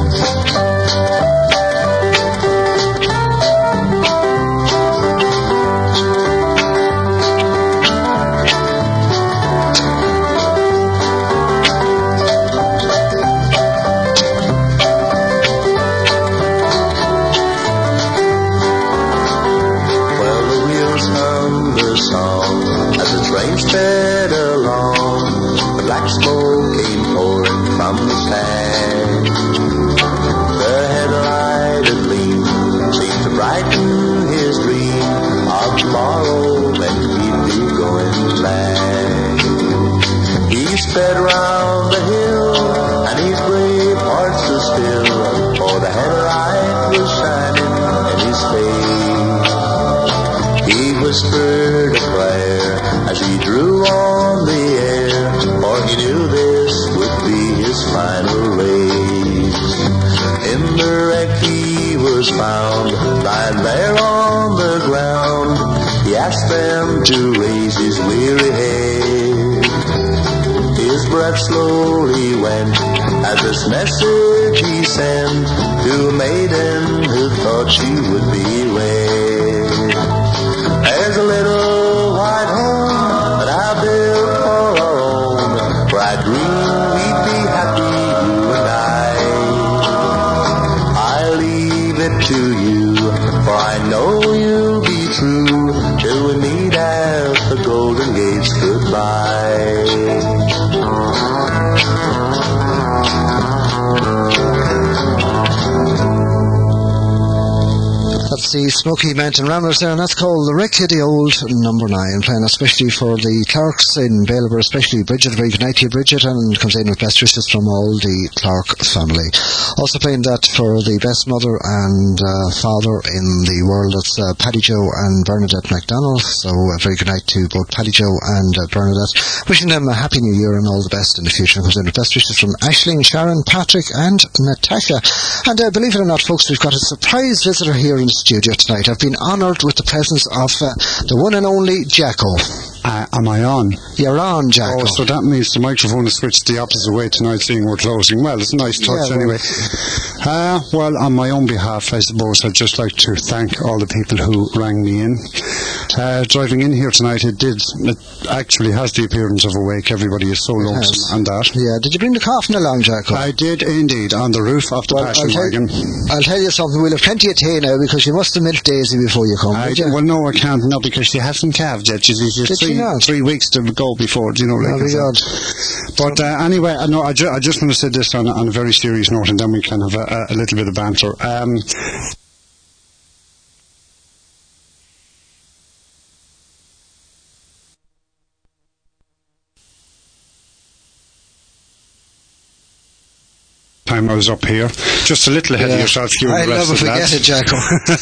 Sped along, the black smoke came pouring from the tank. The headlight of gleam seemed to brighten his dream of tomorrow when he'd be going back. He sped round the hill, and his brave heart stood still, for the headlight was shining in his face. He whispered a prayer as he drew on the air, for he knew this would be his final race. In the wreck he was found, lying there on the ground. He asked them to raise his weary head. His breath slowly went as this message he sent to a maiden who thought she would be wed. There's a little white home that I built for our own, where I dreamed we'd be happy, you and I leave it to you, for I know you'll be true till we meet at the Golden Gates goodbye. was the Smoky Mountain Ramblers there, and that's called The Rickety Old Number 9, playing especially for the Clarks in Balebar, especially Bridget. Very good night to you, Bridget, and comes in with best wishes from all the Clark family. Also playing that for the best mother and father in the world, that's Paddy Joe and Bernadette McDonald. So a very good night to both Paddy Joe and Bernadette. Wishing them a happy new year and all the best in the future. Comes in with best wishes from Aisling, Sharon, Patrick and Natasha. And believe it or not, folks, we've got a surprise visitor here in the studio tonight. I've been honoured with the presence of the one and only Jacko. Am I on? You're on, Jacko. Oh, so that means the microphone is switched the opposite way tonight, seeing we're closing. Well, it's a nice touch anyway. Well, on my own behalf, I suppose I'd just like to thank all the people who rang me in. Driving in here tonight, it actually has the appearance of a wake. Everybody is so lonesome and that. Yeah, did you bring the coffin along, Jacko? I did indeed, on the roof of the passion wagon. I'll tell you something, we'll have plenty of tea now, because you must have milked Daisy before you come, did you? Well, no, I can't, no, because she hasn't calved yet. She's just 3 weeks to go before, you know, like that. But anyway, no, I just want to say this on a very serious note, and then we can have a little bit of banter. Time I was up here, just a little ahead of yourself, you and the rest of the lads. I'll never forget it, Jacko.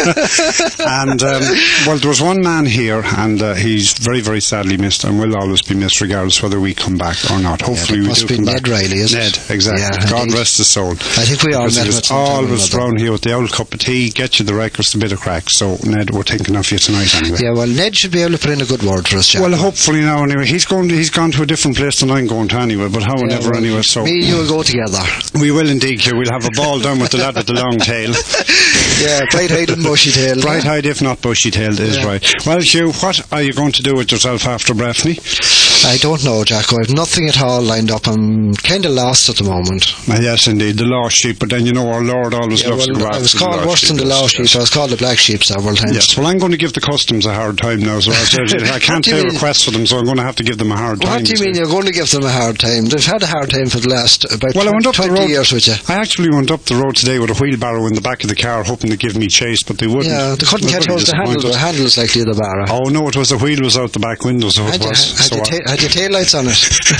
And well, there was one man here, and he's very, very sadly missed, and will always be missed, regardless whether we come back or not. Hopefully, we do come back. Ned Riley, isn't it? Ned, exactly. Yeah, God rest his soul. I think we all met him at some time. Always around here with the old cup of tea, get you the records, a bit of crack. So, Ned, we're thinking of you tonight anyway. Yeah, well, Ned should be able to put in a good word for us, Jacko. Well, hopefully now anyway. He's gone to a different place than I'm going to anyway, but however anyway. So me and you will go together. We will indeed, Hugh. We'll have a ball down with the lad with the long tail. Yeah, bright-eyed and bushy-tailed. Bright-eyed, if not bushy-tailed, is right. Well, Hugh, what are you going to do with yourself after Breffni? I don't know, Jacko. I've nothing at all lined up. I'm kind of lost at the moment. Yes, indeed, the lost sheep. But then, you know, our Lord always loves to go after I was called worse than the lost sheep. I was called the black sheep several times. Yes, well, I'm going to give the customs a hard time now. So I can't take requests for them, so I'm going to have to give them a hard time. What do you mean you're going to give them a hard time? They've had a hard time for the last about 20 years with you. I actually went up the road today with a wheelbarrow in the back of the car, hoping to give me chase, but they wouldn't. Yeah, they couldn't catch hold of the handle. The handle's like the other barrow. Oh no, it was the wheel was out the back window, so it was. Had your tail lights on it?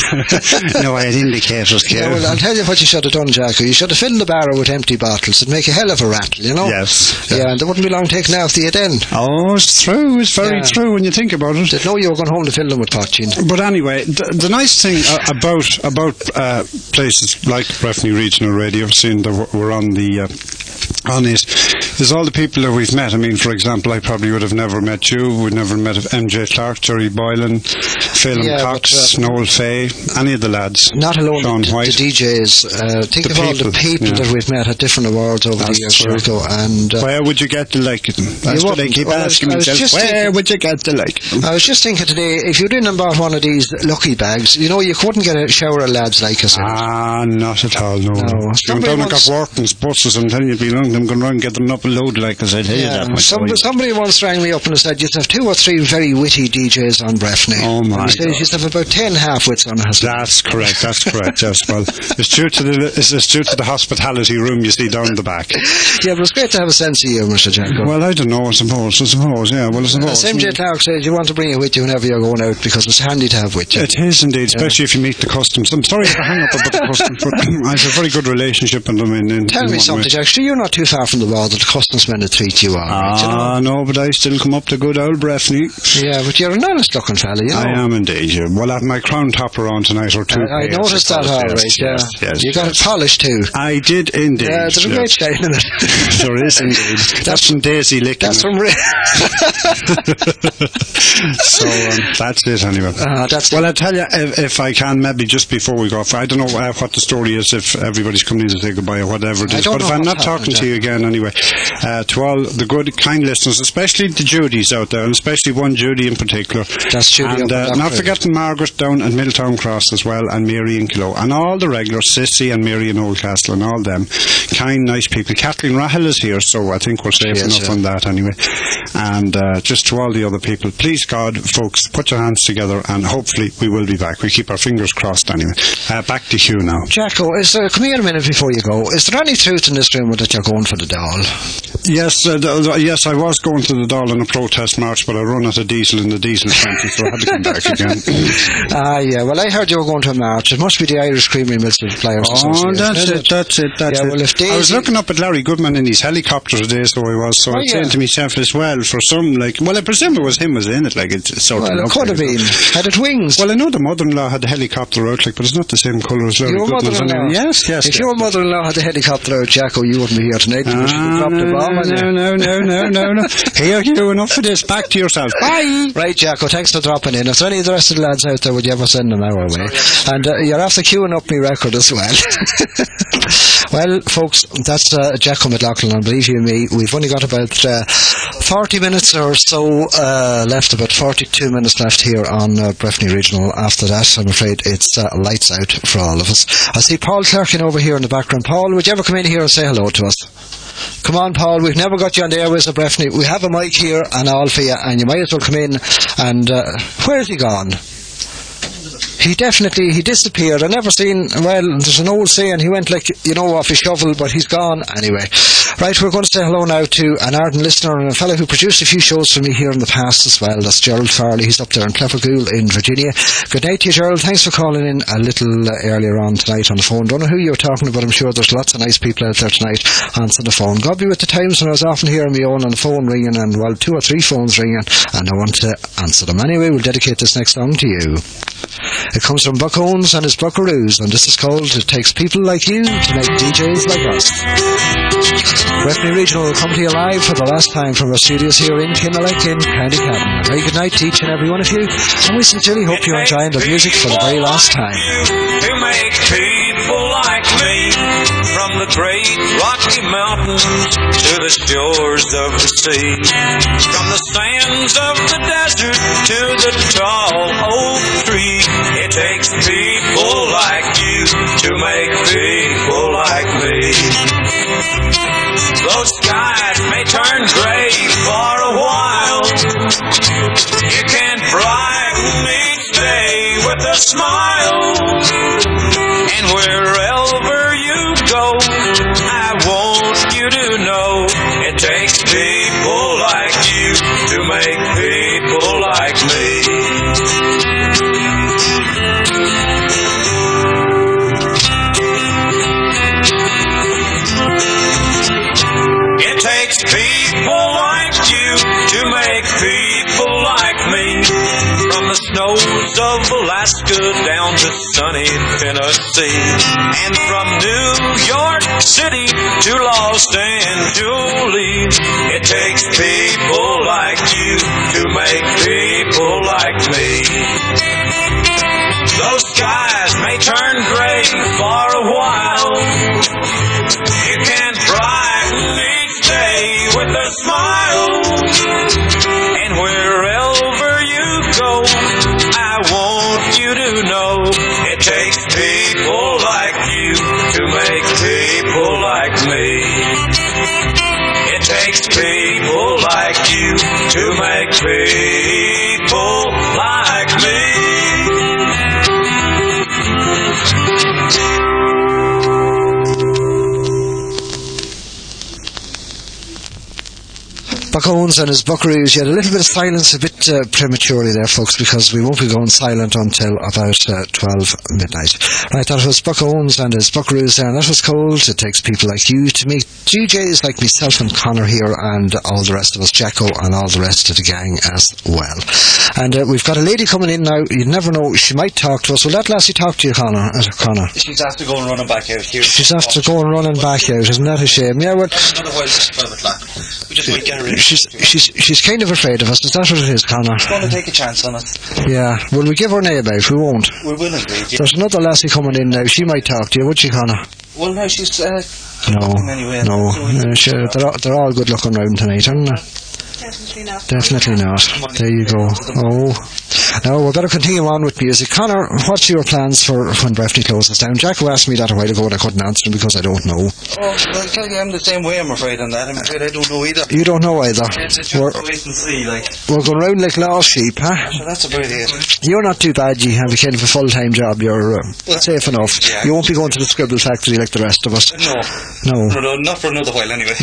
No, I had indicators, Kev. Yeah, well, I'll tell you what you should have done, Jacko. You should have filled the barrow with empty bottles. It'd make a hell of a rattle, you know? Yes. Yeah, and they wouldn't be long taking after you then. Oh, it's true. It's very true when you think about it. They'd know you were going home to fill them with potching. But anyway, the nice thing about places like Breffni Regional Radio, seeing that we're on the on it, is all the people that we've met. I mean, for example, I probably would have never met you. We'd never met MJ Clark, Jerry Boylan, Phil Cox, Noel Fay, any of the lads. Not alone Sean White. The DJs. Think of all the people that we've met at different awards over the years, Jericho. And where would you get to like them? That's what I keep asking myself. Where would you get to like them? I was just thinking today, if you'd in and bought one of these lucky bags, you know, you couldn't get a shower of lads like us. Not at all, no. You went down and got Wharton's buses and then you'd be long them going around and get them up and load like us. I tell you that much. Somebody once rang me up and said you'd have 2 or 3 very witty DJs on Breffni. Oh my God. He said you'd have about 10 half-wits on us. That's correct, yes. Well, it's due to the hospitality room you see down the back. Yeah, but it's great to have a sense of humour, Mr. Jacko. Well, I don't know, I suppose, yeah, well, I suppose. MJ Clark says you want to bring it with you whenever you're going out because it's handy to have with you. It is indeed, especially if you meet the customs. I'm sorry to hang up about the customs, but I have a very good relationship with them. Tell me something, Jack. Sure, you're not too far from the wall that the customs men would treat you on. No, but I still come up to good old Breffni. Yeah, but you're an honest looking fella, you know. I am indeed, yeah. Well, I have my crown topper on tonight, or 2 I noticed that, all right, yes. You got it polished too. I did indeed. Yeah, there's a great shine in it. There is indeed. That's from Daisy licking. That's from So, that's it anyway. Well, I tell you, if I can, maybe just before we go off, I don't know what the story is, if everybody's coming in to say goodbye or whatever it is, but if I'm not talking to you again anyway, to all the good, kind listeners, especially the Judys out there, and especially one Judy in particular. That's Judy. And not forgetting Margaret down at Milltown Cross as well, and Mary in Kilo, and all the regulars, Sissy and Mary in Oldcastle, and all them kind, nice people. Kathleen Rahel is here, so I think we're safe enough on that anyway. And just to all the other people, please God, folks, put your hands together, and hopefully we will be back. We keep our fingers crossed anyway. Back to Hugh now. Jacko, come here a minute before you go. Is there any truth in this rumour that you're going going for the Dáil. Yes, yes, I was going to the Dáil in a protest march, but I run out of diesel in the diesel 20, so I had to come back again. Yeah, well, I heard you were going to a march. It must be the Irish Creamery Milk Suppliers Association. That's it. Well, if I was looking up at Larry Goodman in his helicopter today, so I was, so I was saying to myself as well, for some, like, well, I presume it was him was in it, like, it sort of it could have been. Had it wings? Well, I know the mother-in-law had the helicopter out, like, but it's not the same colour as Larry Goodman's. Yes. If your mother-in-law had the helicopter out, Jacko, you wouldn't be here tonight. No. Here, you, enough of this. Back to yourself. Bye. Right, Jacko, thanks for dropping in. If there any of the rest of the lads out there, would you ever send them our way? And you're after queuing up my record as well. Well, folks, that's Jacko McLaughlin, and believe you me, we've only got about 40 minutes or so left, about 42 minutes left here on Breffni Regional. After that, I'm afraid it's lights out for all of us. I see Paul Clarkin over here in the background. Paul, would you ever come in here and say hello to us? Come on, Paul, we've never got you on the airways of Breffni. We have a mic here and all for you, and you might as well come in. And where's he gone? He disappeared. I never seen, well, there's an old saying, he went like, off his shovel, but he's gone anyway. Right, we're going to say hello now to an ardent listener and a fellow who produced a few shows for me here in the past as well. That's Gerald Farley. He's up there in Clevergool in Virginia. Good night to you, Gerald. Thanks for calling in a little earlier on tonight on the phone. Don't know who you're talking about. I'm sure there's lots of nice people out there tonight answering the phone. God be with the times when I was often hearing my own on the phone ringing, and, well, 2 or 3 phones ringing, and no one to answer them. Anyway, we'll dedicate this next song to you. It comes from Buck Owens and his Buckaroos, and this is called It Takes People Like You to Make DJs Like Us. Breffni Regional will come to you live for the last time from our studios here in Kinmalek in County Cavan. A very good night to each and every one of you, and we sincerely hope you're enjoying the music for the very last time. To make people like me, from the great Rocky Mountains to the shores of the sea, from the sands of the desert to the tall oak tree. It takes people like you to make people like me. Those skies may turn gray for a while. You can brighten each day with a smile. And wherever you go, I want you to know it takes people like you to make people like me. It takes people like you to make people like me. From the snows of Alaska down to sunny Tennessee, and from New York City to Los Angeles. It takes people like you to make people like me. Those skies may turn gray for a while. You can brighten each day with a smile. And wherever you go, I want you to know it takes people like you to make people like me. It takes people like you to make people like me. Buck Owens and his Buckaroos. You had a little bit of silence, a bit prematurely there, folks, because we won't be going silent until about 12 midnight. Right, that was Buck Owens and his Buckaroos there, and that was called It Takes People Like You to Make DJs like myself and Connor here, and all the rest of us, Jacko and all the rest of the gang as well. And we've got a lady coming in now. You never know, she might talk to us. Will that lassie talk to you, Connor? She's after going running back out here. She's after going running back out. Isn't that a shame? Yeah, well, otherwise it's 12 o'clock. We just might get her in. She's kind of afraid of us. Is that what it is, Connor? She's going to take a chance on us. Yeah. Will we give her name out? We won't. We will indeed, yeah. There's another lassie coming in now. She might talk to you, would she, Connor? Well, no, she's... no. Anyway, no. Sure, they're all good looking round tonight, aren't they? Definitely not. Definitely not. There you go. Oh. Now, we're going to continue on with music. Conor, what's your plans for when Breffni closes down? Jacko asked me that a while ago and I couldn't answer him because I don't know. Oh, I'll tell you, I'm the same way, I'm afraid, on that. I'm afraid I don't know either. You don't know either? It's just wait and see, like. We're going round like lost sheep, huh? So that's about it. You're not too bad, you have a kind of a full-time job, you're safe enough. Yeah. You won't be going to the scribble factory like the rest of us. No, not for another while anyway.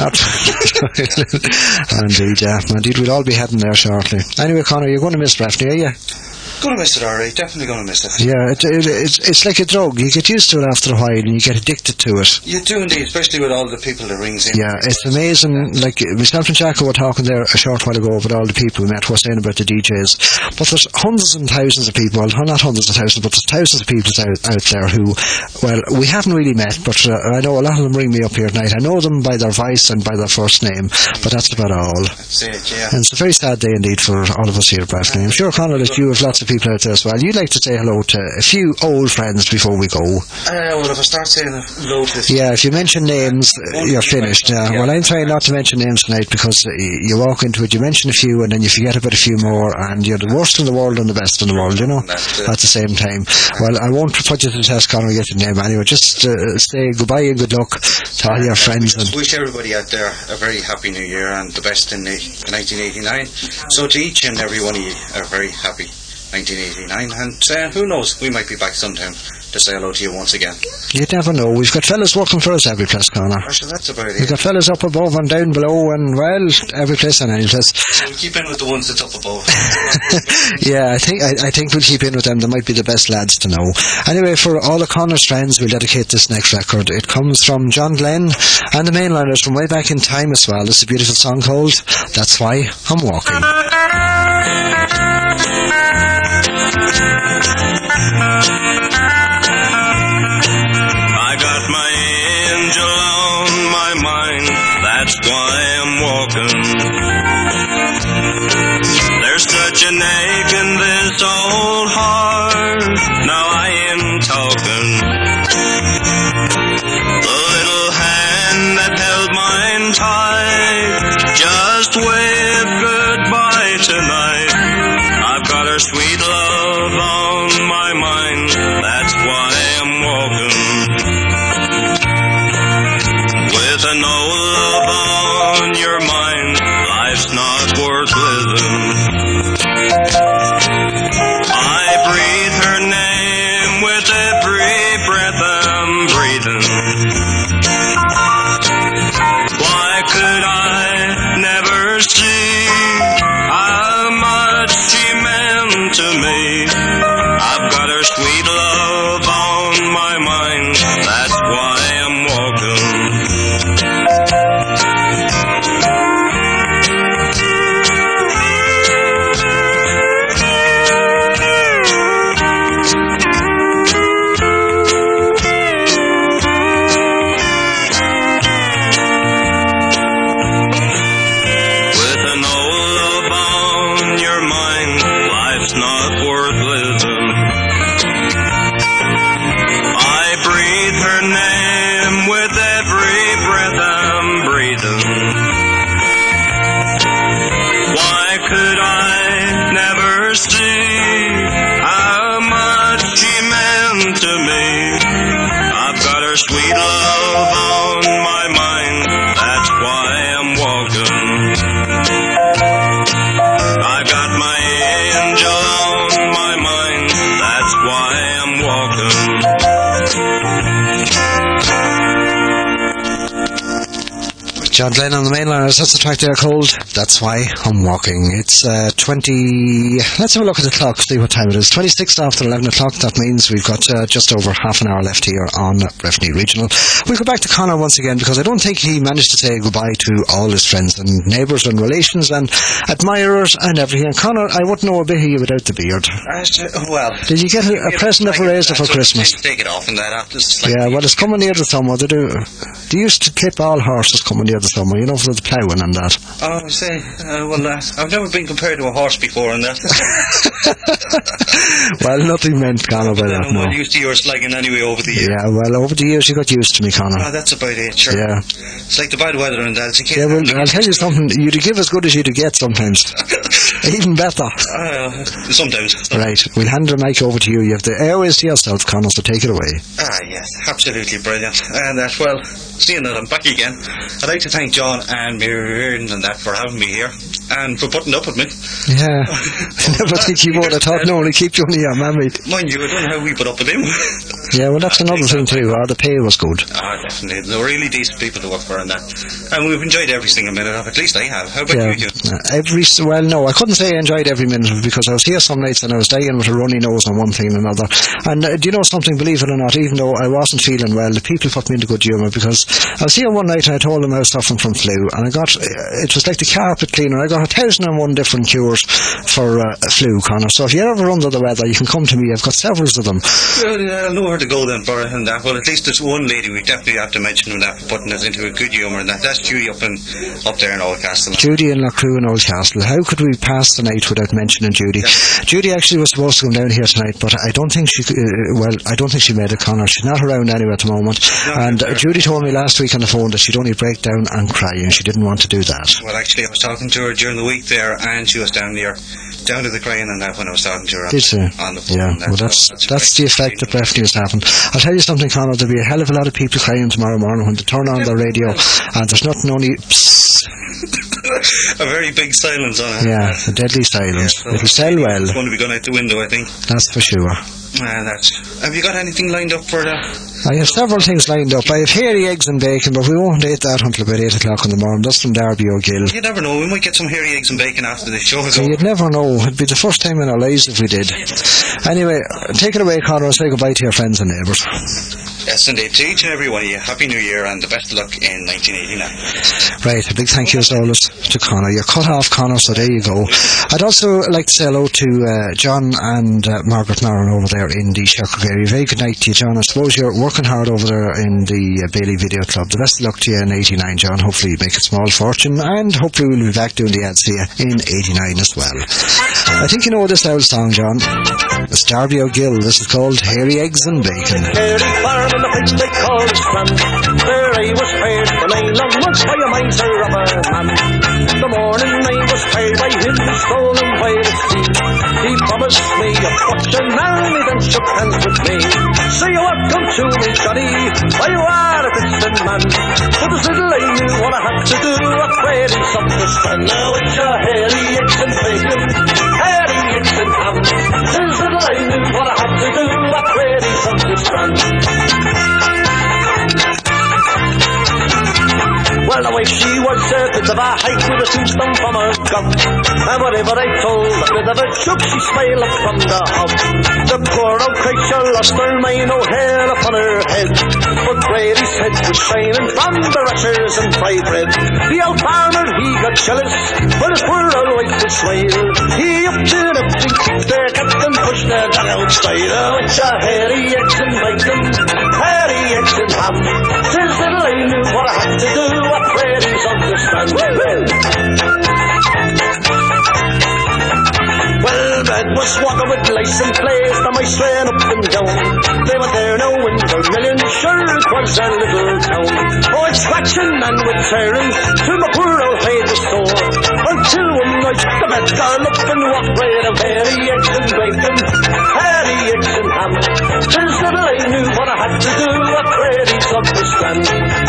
Indeed, yeah. Indeed, we'll all be heading there shortly. Anyway, Conor, you're going to miss Breffni, are you? Gonna miss it, alright. Definitely gonna miss it. Yeah, it's like a drug. You get used to it after a while and you get addicted to it. You do indeed, especially with all the people that rings in. Yeah, it's amazing. Like, myself and Jacko were talking there a short while ago with all the people we met who were saying about the DJs. But there's hundreds and thousands of people, well, not hundreds of thousands, but there's thousands of people out there who, well, we haven't really met, but I know a lot of them ring me up here tonight. I know them by their voice and by their first name, but that's about all. That's it, yeah. And it's a very sad day indeed for all of us here at Breffni. I'm sure, Conor, that you have lots of people out there as well. You'd like to say hello to a few old friends before we go. Well, if I start saying hello to... Yeah, if you mention names, you're finished. Well, I'm trying not to mention names tonight because you walk into it, you mention a few and then you forget about a few more and you're the worst in the world and the best in the world, you know, at the same time. Well, I won't put you to the test, Conor, get your name anyway. Just say goodbye and good luck to all your friends. Just wish everybody out there a very happy new year and the best in 1989. So to each and every one of you, a very happy 1989, and who knows, we might be back sometime to say hello to you once again. You never know. We've got fellas working for us every place, Conor. So that's about it. We've got fellas up above and down below and, well, every place and any place. We'll keep in with the ones that's up above. Yeah, I think we'll keep in with them. They might be the best lads to know. Anyway, for all of Conor's friends, we'll dedicate this next record. It comes from John Glenn and the Mainliners from way back in time as well. It's a beautiful song called That's Why I'm Walking. I got my angel on my mind, that's why I'm walking. There's such an ache in this old heart, now I am talking. The little hand that held mine tight just waved goodbye tonight. I've got her sweet love on my mind, that's why I'm walking. With an old love on your mind, life's not worth living. I breathe her name with every breath I'm breathing. Why could I never see how much she meant to me? I've got her sweet love on my mind, that's why I'm walking. Sweet love on my mind, that's why I'm walking. I got my angel on my mind, that's why I'm walking. John Glenn on the Mainliners, that's the track there called That's Why I'm Walking. It's 20... Let's have a look at the clock, see what time it is. 26 after 11 o'clock, that means we've got just over half an hour left here on Breffni Regional. We'll go back to Conor once again because I don't think he managed to say goodbye to all his friends and neighbours and relations and admirers and everything. And Conor, I wouldn't know a bit of you without the beard. Well... Did you get a present of a razor for Christmas? Take it off and that after. Yeah, well, it's coming near the summer. They used to clip all horses coming near the the summer, you know, for the ploughing and that. Oh, I say, I've never been compared to a horse before in that. Well, nothing meant, Conor, by that, no. I'm used to your slagging anyway over the years. Yeah, well, over the years you got used to me, Conor. Oh, that's about it, sure. Yeah. It's like the bad weather and that. Yeah, well, I'll tell you something, you'd give as good as you'd get sometimes. Even better. Sometimes. Right, we'll hand the mic over to you. You have the airways to yourself, Conor, so take it away. Yes, absolutely brilliant. And well, seeing that I'm back again, I'd like to thank John and Miriam and that for having me here and for putting up with me. Yeah, I never think you would have thought, no, only keep you only your mammy. Mind you, I don't know how we put up with him. Yeah, well, that's another thing too. The pay was good. Definitely. They're really decent people to work for and that. And we've enjoyed every single minute of it. At least I have. How about you, June? Well, no, I couldn't say I enjoyed every minute of it because I was here some nights and I was dying with a runny nose on one thing and another. And do you know something, believe it or not, even though I wasn't feeling well, the people put me into good humour because I was here one night and I told them I was suffering from flu and I got, it was like the carpet cleaner, I got 1,001 different cures for flu, Conor. So if you're ever under the weather, you can come to me. I've got several of them. I'll know where to go then for it and that. Well, at least there's one lady we definitely have to mention that for putting us into a good humour and that. That's Judy up there in Oldcastle. Judy in Lochcrew in Oldcastle. How could we pass the night without mentioning Judy? Yeah. Judy actually was supposed to come down here tonight, but I don't think she I don't think she made it, Conor. She's not around anyway at the moment. And Judy told me last week on the phone that she'd only break down and cry and she didn't want to do that. Well, actually I was talking to her during the week there and she was down to the crying and that when I was talking to her on the phone. Yeah, well that's the effect that Breffney is having. I'll tell you something, Conor, there'll be a hell of a lot of people crying tomorrow morning when they turn on the radio and there's nothing, only a very big silence on it. Yeah, a deadly silence. Yeah, so it'll sell well. It's going to be going out the window, I think. That's for sure. Have you got anything lined up for that? I have several things lined up. I have hairy eggs and bacon, but we won't eat that until about 8 o'clock in the morning. That's from Darby O'Gill. You never know, we might get some hairy eggs and bacon after the show. You'd never know. It'd be the first time in our lives if we did. Anyway, take it away, Conor, and say goodbye to your friends and neighbours. Yes, indeed. To each and every one of you, Happy New Year and the best of luck in 1989. Right, a big thank you as always to Conor. You're cut off, Conor, so there you go. I'd also like to say hello to John and Margaret Maron over there in the Shercock area. Very good night to you, John. I suppose you're working hard over there in the Bailey Video Club. The best of luck to you in 89, John. Hopefully you make a small fortune and hopefully we'll be back doing the ads for you in 89 as well. I think you know this old song, John. It's Darby O'Gill. This is called Hairy Eggs and Bacon. In the place they call the Strand, there I was paid for 9 long months by a miser of a man. The morning I was paid by him, stolen by the sea. He promised me a fortune and he then shook hands with me. So you welcome to me, Johnny, why you are a distant man. But as little I knew what I had to do, I prayed in some Strand. Now it's your hairy eggs and bacon, hairy eggs and ham. As little I knew what I had to do, I prayed in some Strand. Well, the way she was a bit of a hike with a tombstone from her gum. And whatever I told, a bit of a joke, she smiled up from the hub. The poor old creature lost her mind, no hair upon her head. But Brady's head was shining from the rashers and fried bread. The old farmer, he got jealous, but his poor old wife would smile. He upped and up and kicked their captain, pushed their gun outside. Oh, it's a hairy eggs and bacon, hairy eggs and ham. Since little I knew what I had to do, I prayed he's understand. Well, bed was water with lice and flays, the mice ran up and down. They were there now in their millions, sure it was a little town. Oh, it's scratching and with tearing, till my poor old head was sore. Until one night the bed got up and walked right of hairy eggs and bacon, hairy eggs and ham. Since little I knew what I had to do, I prayed he's understand.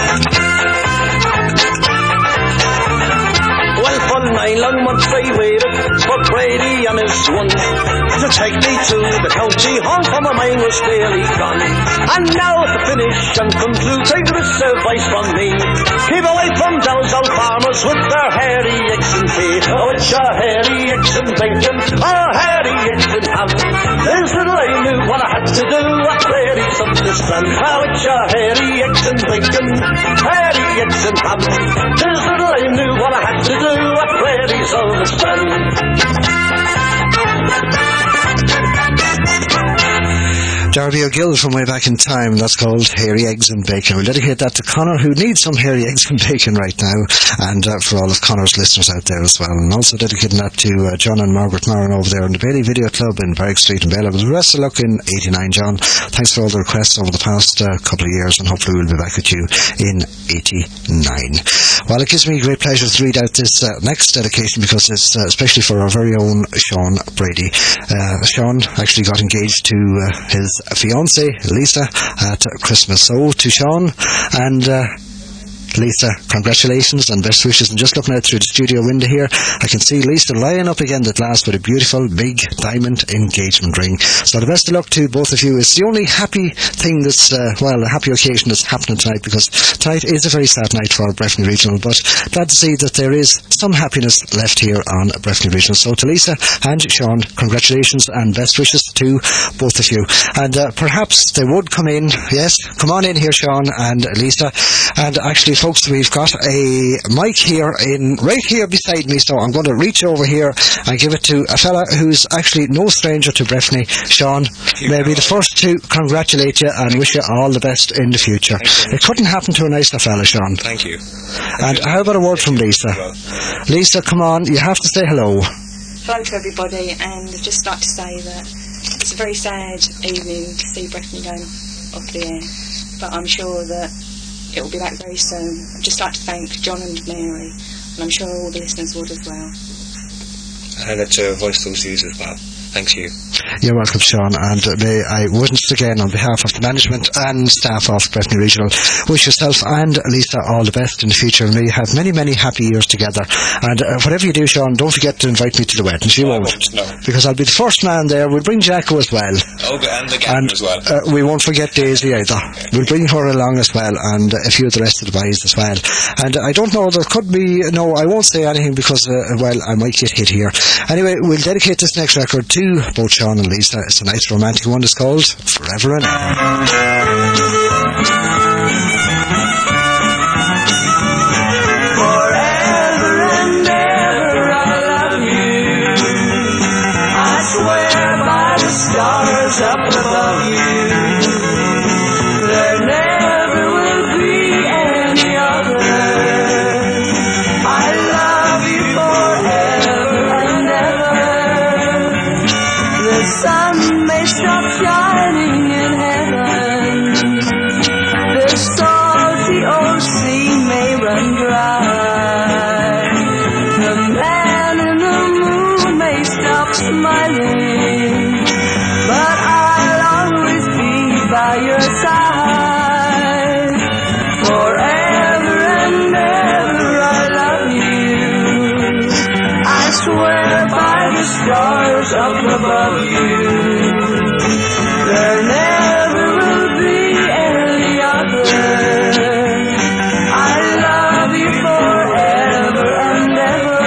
Well, for 9 long months I waited for Brady and his one to take me to the county home, for my mind was clearly gone. And now at the finish and conclude, take this advice from me: keep away from those old farmers with their hairy eggs and tea. Oh, it's your hairy eggs and bacon, or hairy eggs and ham. There's little I knew what I had to do, I prayed he's understand. Oh, it's your hairy eggs and bacon, hairy eggs and ham. There's little I knew what I had to do, I prayed he's understand. Darby O'Gill from way back in time. That's called Hairy Eggs and Bacon. We'll dedicate that to Connor, who needs some hairy eggs and bacon right now, and for all of Connor's listeners out there as well. And also dedicating that to John and Margaret Marin over there in the Bailey Video Club in Barrack Street in Bella. With the rest of luck in 89, John. Thanks for all the requests over the past couple of years, and hopefully we'll be back with you in 89. Well, it gives me great pleasure to read out this next dedication, because it's especially for our very own Sean Brady. Sean actually got engaged to his fiancée Lisa at Christmas. So to Sean and Lisa, congratulations and best wishes. And just looking out through the studio window here, I can see Lisa lying up again at last with a beautiful big diamond engagement ring. So the best of luck to both of you. It's the only happy thing that's, a happy occasion that's happening tonight, because tonight is a very sad night for Breffni Regional, but glad to see that there is some happiness left here on Breffni Regional. So to Lisa and Sean, congratulations and best wishes to both of you. And perhaps they would come in. Yes, come on in here, Sean and Lisa. And actually, folks, we've got a mic here right here beside me, so I'm going to reach over here and give it to a fella who's actually no stranger to Breffni. Sean, may be the first to congratulate you and wish you all the best in the future. It couldn't happen to a nicer fella, Sean. Thank you. And how about a word from Lisa? Lisa, come on, you have to say hello. Hello to everybody, and I'd just like to say that it's a very sad evening to see Breffni going off the air, but I'm sure that it will be back very soon. I'd just like to thank John and Mary, and I'm sure all the listeners would as well. And it's a voice those views as well. Thanks you. You're welcome, Sean, and may I once again, on behalf of the management and staff of Breffni Regional, wish yourself and Lisa all the best in the future, and may you have many, many happy years together. And whatever you do, Sean, don't forget to invite me to the wedding. She won't, no. Because I'll be the first man there. We'll bring Jacko as well. Oh, and the gang as well. We won't forget Daisy either. Okay. We'll bring her along as well, and a few of the rest of the boys as well. And I don't know, there could be, no, I won't say anything because, I might get hit here. Anyway, we'll dedicate this next record to both Sean and Lisa. It's a nice romantic one. It's called Forever and Ever. Forever and ever I love you. I swear by the stars up above you, there never will be any other. I love you forever and ever. The sun may stop shining in heaven, the salty old sea may run dry, the man in the moon may stop smiling, but I'll always be by your side. Forever and ever I love you. I swear by the stars up above you, there never will be any other. I love you forever and ever.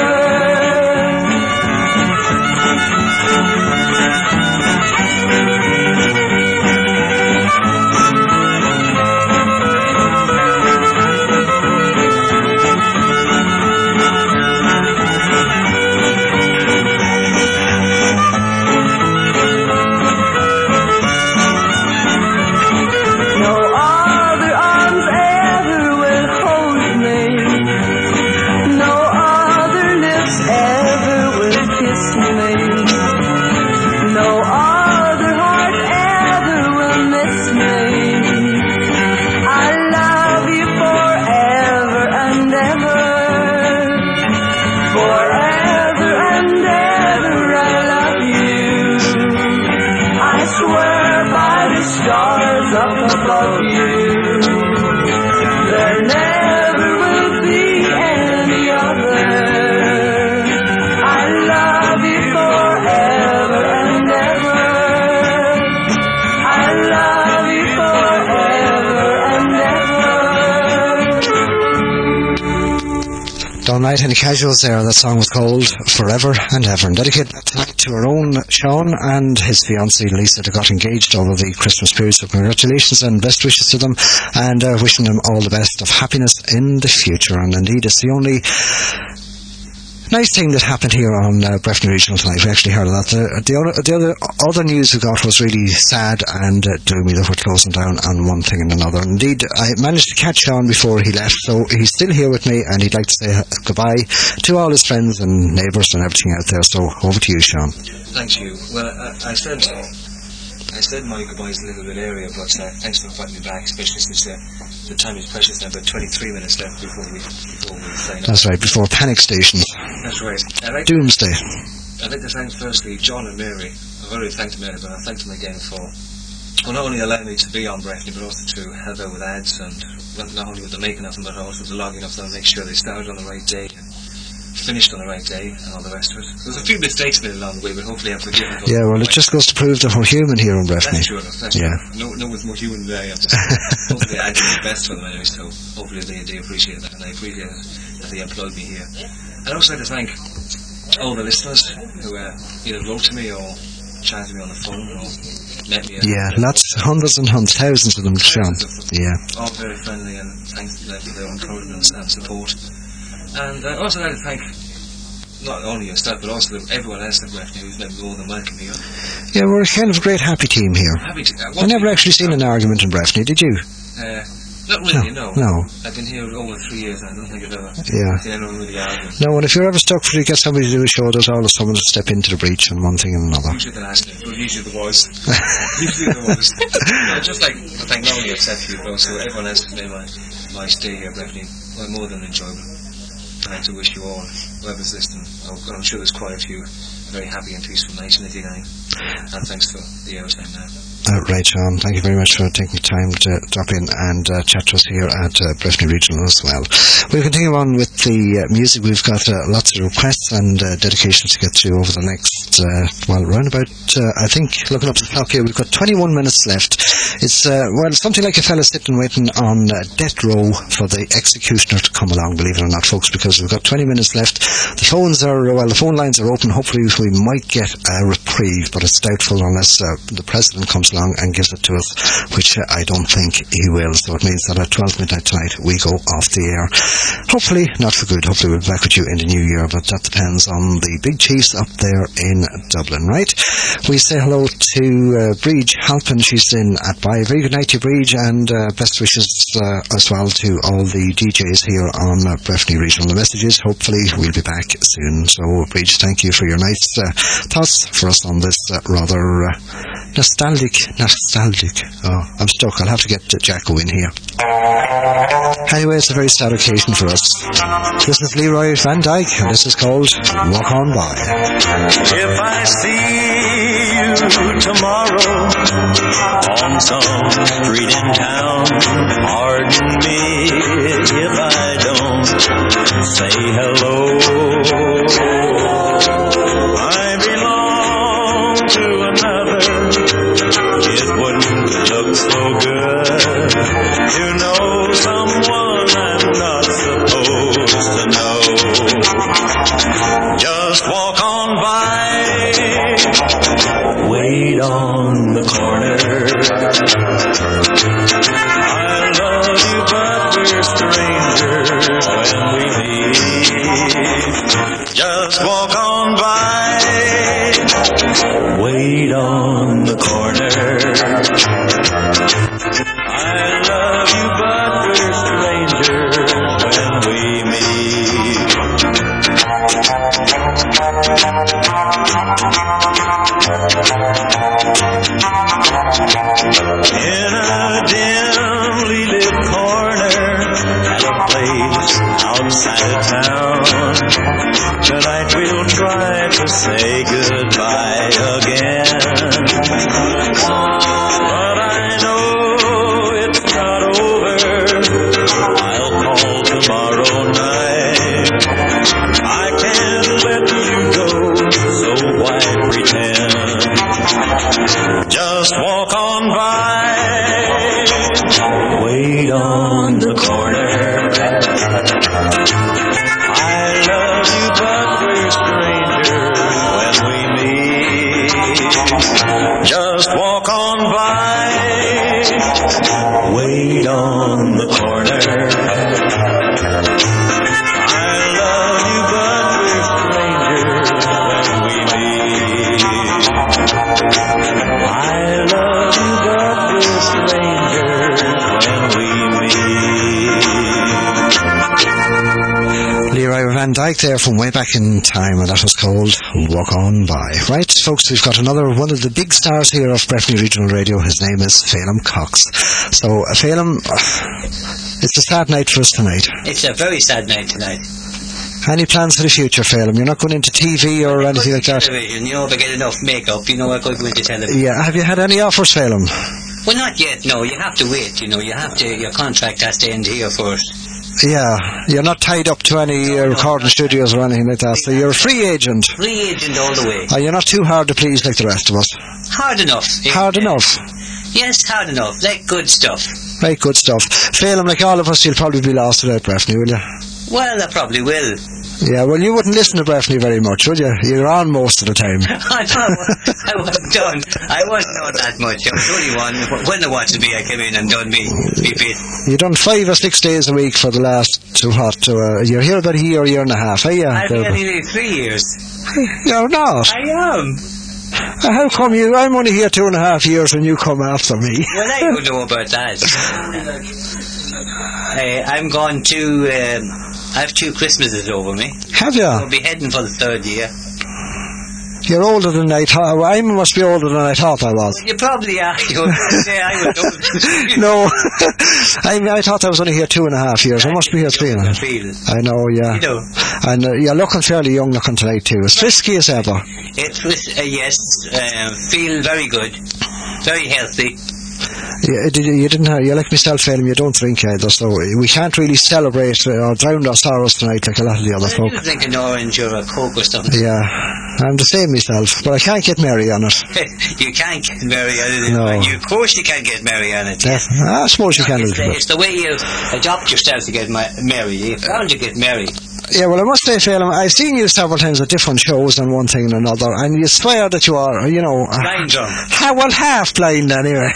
Stars up above you, there never will be any other. I love you forever and ever. I love you forever and ever. Don't write any casuals there. That song was called Forever and Ever, and dedicated tonight to our own Sean and his fiancée Lisa, that got engaged over the Christmas period. So congratulations and best wishes to them, and wishing them all the best of happiness in the future. And indeed, it's the only Nice thing that happened here on Breffni Regional tonight. We actually heard of that. The other news we got was really sad and doomy that we're closing down on one thing and another. Indeed, I managed to catch Sean before he left, so he's still here with me, and he'd like to say goodbye to all his friends and neighbours and everything out there. So over to you, Sean. Thanks, you. Well, I said my goodbyes a little bit earlier, but thanks for inviting me back, especially since the time is precious now. About 23 minutes left before we sign up. That's right, before Panic Station. That's right. Doomsday. I'd like to thank firstly John and Mary. I've already thanked them earlier, but I thanked them again for not only allowing me to be on Breffni, but also to help out with ads, and not only with the making of them, but also the logging of them, and make sure they started on the right day and finished on the right day and all the rest of it. There was a few mistakes made along the way, but hopefully I'm forgiven. Yeah, well, it just goes to prove that we're human here in Breffni. That's true enough. That's yeah. True. No one's more human than I am. Hopefully I did the best for them anyway, so hopefully they appreciate that, and I appreciate that they employed me here. I'd also like to thank all the listeners who either wrote to me or chatted to me on the phone or met me. Yeah, lots, hundreds and hundreds, thousands of them, Sean. Yeah. All very friendly, and thanks for their encouragement and support. And I'd also like to thank not only yourself, but also everyone else at Breffni who's been more than welcome here. Yeah, we're kind of a great happy team here. I never actually seen an argument in Breffni, did you? Not really, no. No. I've been here over 3 years and I don't think I've ever seen anyone really argue. No, and if you're ever stuck for you get somebody to do a show, there's always someone to step into the breach on one thing and another. Usually the last name, but usually the was. I'd just like to thank not only yourself, but also everyone else who's made my stay here at Breffni more than enjoyable. And to wish you all, whoever's listening, I'm sure there's quite a few, a very happy and peaceful 1989. And thanks for the airtime now. Right, Sean. Thank you very much for taking the time to drop in and chat to us here at Breffni Regional as well. We'll continue on with the music. We've got lots of requests and dedications to get through over the next, round about, I think, looking up the clock here, we've got 21 minutes left. It's, something like a fella sitting waiting on death row for the executioner to come along, believe it or not, folks, because we've got 20 minutes left. The phone lines are open. Hopefully we might get a reprieve, but it's doubtful unless the President comes along and gives it to us, which I don't think he will. So it means that at 12 midnight tonight we go off the air. Hopefully not for good. Hopefully we'll be back with you in the new year, but that depends on the big chiefs up there in Dublin, right? We say hello to Bridge Halpin. She's in at Bye. Very good night to you, Bridge, and best wishes as well to all the DJs here on Breffni Regional. The messages, hopefully we'll be back soon. So Bridge, thank you for your nice thoughts for us on this rather nostalgic. Oh, I'm stuck. I'll have to get Jacko in here. Anyway, it's a very sad occasion for us. This is Leroy Van Dyke, and this is called Walk On By. If I see you tomorrow on some street in town, pardon me if I don't say hello. I belong to another. It wouldn't look so good to know someone I'm not supposed to know. Just walk on by, wait on the corner. I love you, but we're strangers when we meet. Just walk on by, wait on the corner. I love you, but we're strangers when we meet. In a dimly lit corner at a place outside of town, tonight we'll try to say goodbye again. But I know it's not over. I'll call tomorrow night. I can't let you go, so why pretend? Just walk on by, wait on the corner. I love you, but we're strangers when we meet. Van Dyke there from way back in time, and that was called Walk On By. Right, folks, we've got another one of the big stars here of Breffni Regional Radio. His name is Phelim Cox. So, Phelim, it's a sad night for us tonight. It's a very sad night tonight. Any plans for the future, Phelim? You're not going into TV or anything like that? Television, you know, if I get enough makeup, you know, I could go into television. Yeah, have you had any offers, Phelim? Well, not yet, no. You have to wait, you know. Your contract has to end here first. Yeah, you're not tied up to any recording studios or anything like that, so you're a free agent. Free agent all the way. You're not too hard to please like the rest of us. Hard enough. Hard enough? Yes, hard enough. Like good stuff. Right, good stuff. Phelim, like all of us, you'll probably be lost without Breffni, will you? Well, I probably will. Yeah, well, you wouldn't listen to Breffni very much, would you? You're on most of the time. I wasn't done. I wasn't on that much. I was only one. When they wanted me, I came in and done me bit. You've done 5 or 6 days a week for the last you're here about a year and a half, are you? I've been nearly 3 years. You're not? I am. How come I'm only here 2.5 years and you come after me? Well, I don't know about that. I'm going to... I have 2 Christmases over me. Have you? I'll be heading for the 3rd year. You're older than I thought. I must be older than I thought I was. You probably are. You would say I was older. No. I thought I was only here 2.5 years. I must be here 3.5. I know, yeah. You know. And you're looking fairly young looking tonight too. As frisky as ever. Yes. Feel very good. Very healthy. You like myself, Phelim, you don't drink either, so we can't really celebrate or drown our sorrows tonight like a lot of the other folk. You drink an orange or a Coke or something. Yeah, I'm the same myself, but I can't get merry on it. You can't get merry on it. No. Of course you can get merry on it. Yes. I suppose you can. It's the way you adopt yourself to get merry. You're bound to get merry. Yeah, well, I must say, Phelim, I've seen you several times at different shows and one thing and another, and you swear that you are, you know... Blind drunk. Half blind, anyway.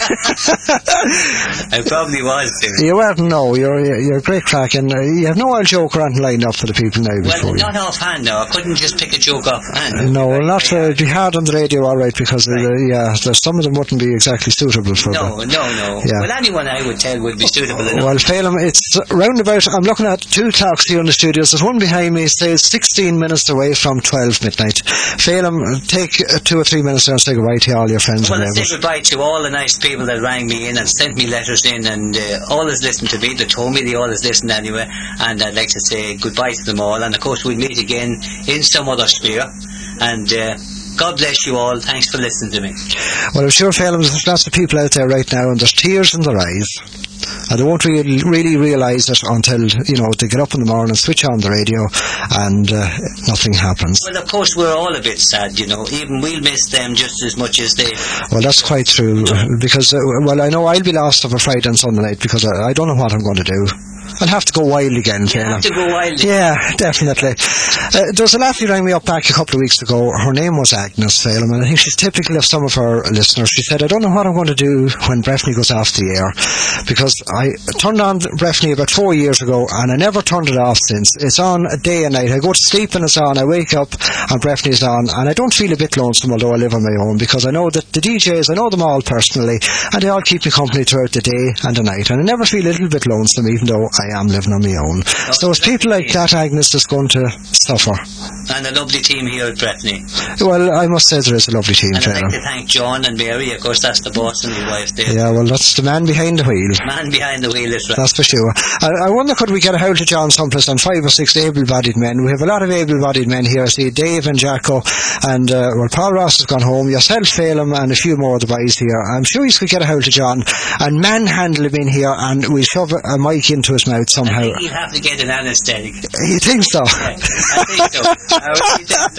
I probably was, too. You weren't, no. You're great crack, and you have no old joke or anything lined up for the people now before. Well, not offhand, no. I couldn't just pick a joke offhand. No, it'd be hard on the radio, all right, because, some of them wouldn't be exactly suitable for No. Yeah. Well, anyone I would tell would be suitable enough. Well, Phelim, it's round about... I'm looking at 2 clocks here in the studios. There's one behind me says 16 minutes away from 12 midnight. Phelim, take 2 or 3 minutes there and say goodbye to all your friends and neighbours. Well, I say goodbye to all the nice people that rang me in and sent me letters in and always listened to me. They told me they always listened anyway, and I'd like to say goodbye to them all, and of course we'll meet again in some other sphere, and God bless you all. Thanks for listening to me. Well, I'm sure, Phelim, there's lots of people out there right now and there's tears in their eyes. And they won't really realise it until, they get up in the morning and switch on the radio and nothing happens. Well, of course, we're all a bit sad, Even we'll miss them just as much as they... Well, that's quite true. Because, I know I'll be lost over Friday and Sunday night because I don't know what I'm going to do. I'll have to go wild again, Phelim. You have to go wild again. Yeah, definitely. There was a lass who rang me up back a couple of weeks ago. Her name was Agnes, Phelim, and I think she's typical of some of her listeners. She said, I don't know what I'm going to do when Breffni goes off the air, because I turned on Breffni about 4 years ago, and I never turned it off since. It's on day and night. I go to sleep and it's on. I wake up and Breffni's on, and I don't feel a bit lonesome, although I live on my own, because I know that the DJs, I know them all personally, and they all keep me company throughout the day and the night, and I never feel a little bit lonesome, even though I am living on my own. So it's people like that, Agnes, that's going to suffer. And a lovely team here at Breffni. Well, I must say there is a lovely team, and I'd like to thank John and Mary, of course, that's the boss and his wife there. Yeah, well, that's the man behind the wheel. Man behind the wheel, is right. That's for sure. I wonder, could we get a hold of John someplace on 5 or 6 able-bodied men? We have a lot of able-bodied men here. I see Dave and Jacko, and Paul Ross has gone home, yourself, Phelim, and a few more of the boys here. I'm sure you could get a hold of John and manhandle him in here, and we'll shove a mic into his mouth somehow. I think he'd have to get an anaesthetic. You think so? Yeah, I think so. I really think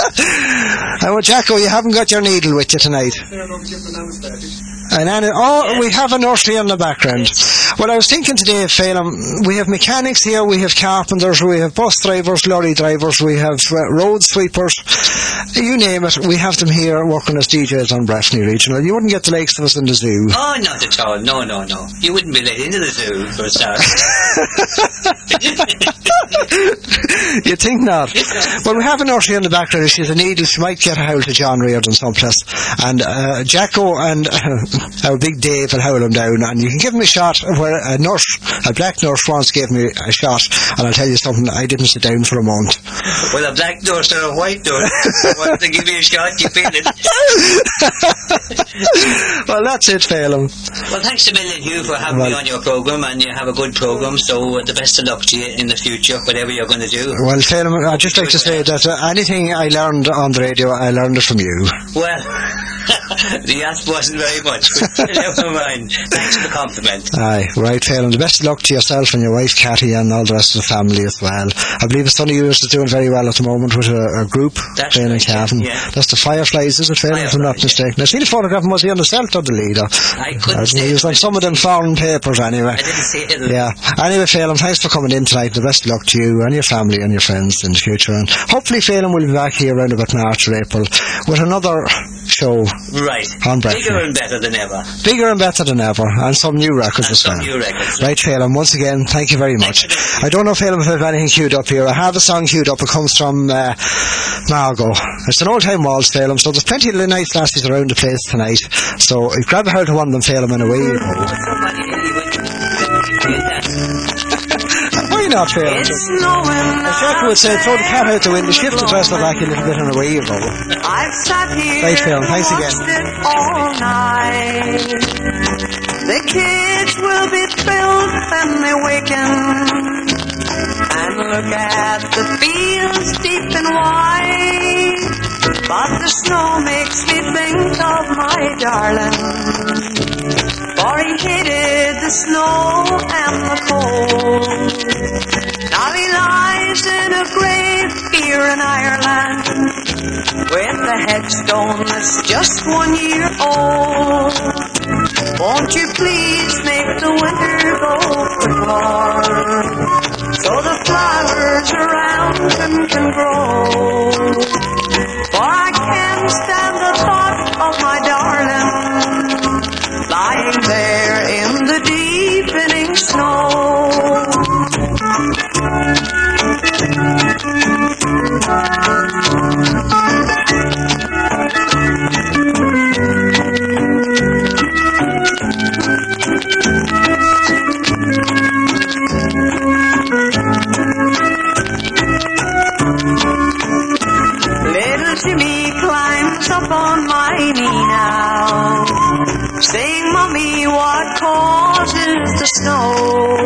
so. Well, Jacko, you haven't got your needle with you tonight. We have a nursery in the background. Well, I was thinking today, Phelim, we have mechanics here, we have carpenters, we have bus drivers, lorry drivers, we have road sweepers, you name it, we have them here working as DJs on Breffni Regional. You wouldn't get the likes of us in the zoo. Oh, not at all, no. You wouldn't be let into the zoo, for a start. You think not? Well, we have a nursery in the background. If she's a needle, she might get a hold of John Reardon someplace. And Jacko and our big Dave will howl him down, and you can give him a shot where a black nurse once gave me a shot, and I'll tell you something, I didn't sit down for a month. Well, a black nurse or a white nurse, once they give you a shot, you feel it. Well, that's it, Phelim. Well, thanks a million, Hugh, for having me on your programme, and you have a good programme, so the best of luck to you in the future, whatever you're going to do. Well, Phelim, I'd just like to say that anything I learned on the radio, I learned it from you. Well, the answer wasn't very much, but never mind. Thanks for the compliment. Aye, right, Phelim. The best of luck to yourself and your wife, Cathy, and all the rest of the family as well. I believe a son of yours is doing very well at the moment with a group playing in Cavan. Yeah. That's the Fireflies, is it, Phelim, if I'm not mistaken? I see the photograph, was he on the Celt or the leader? I couldn't see. He was on some of them foreign papers anyway. I didn't see it. Yeah. Anyway, Phelim, thanks for coming in tonight. The best of luck to you and your family and your friends in the future. And hopefully, Phelim will be back here around about March or April with another show. Right. On Breffni. Bigger and better than ever. Bigger and better than ever. And some new records as well. New records. Right, Phelim, once again, thank you very much. I don't know, Phelim, if I have anything queued up here. I have a song queued up. It comes from Margot. It's an old-time waltz, Phelim, so there's plenty of nice lassies around the place tonight. So grab a hold of one of them, Phelim, and away you go. Why not, Phelim? It's snowing. As Jack would say, throw the cat out the window, shift the dresser back a little bit, and away you go. I've sat here right, Phelim, thanks again. All night. The kids will be thrilled when they waken and look at the fields deep and wide. But the snow makes me think of my darling, for he hated the snow and the cold. Now he lies in a grave here in Ireland, with a headstone that's just 1 year old. Won't you please make the winter go quicker, so the flowers around him can grow? For I can't stand the thought of my darling lying there in the deepening snow. Little Jimmy climbs up on my knee now, saying, Mommy, what causes the snow?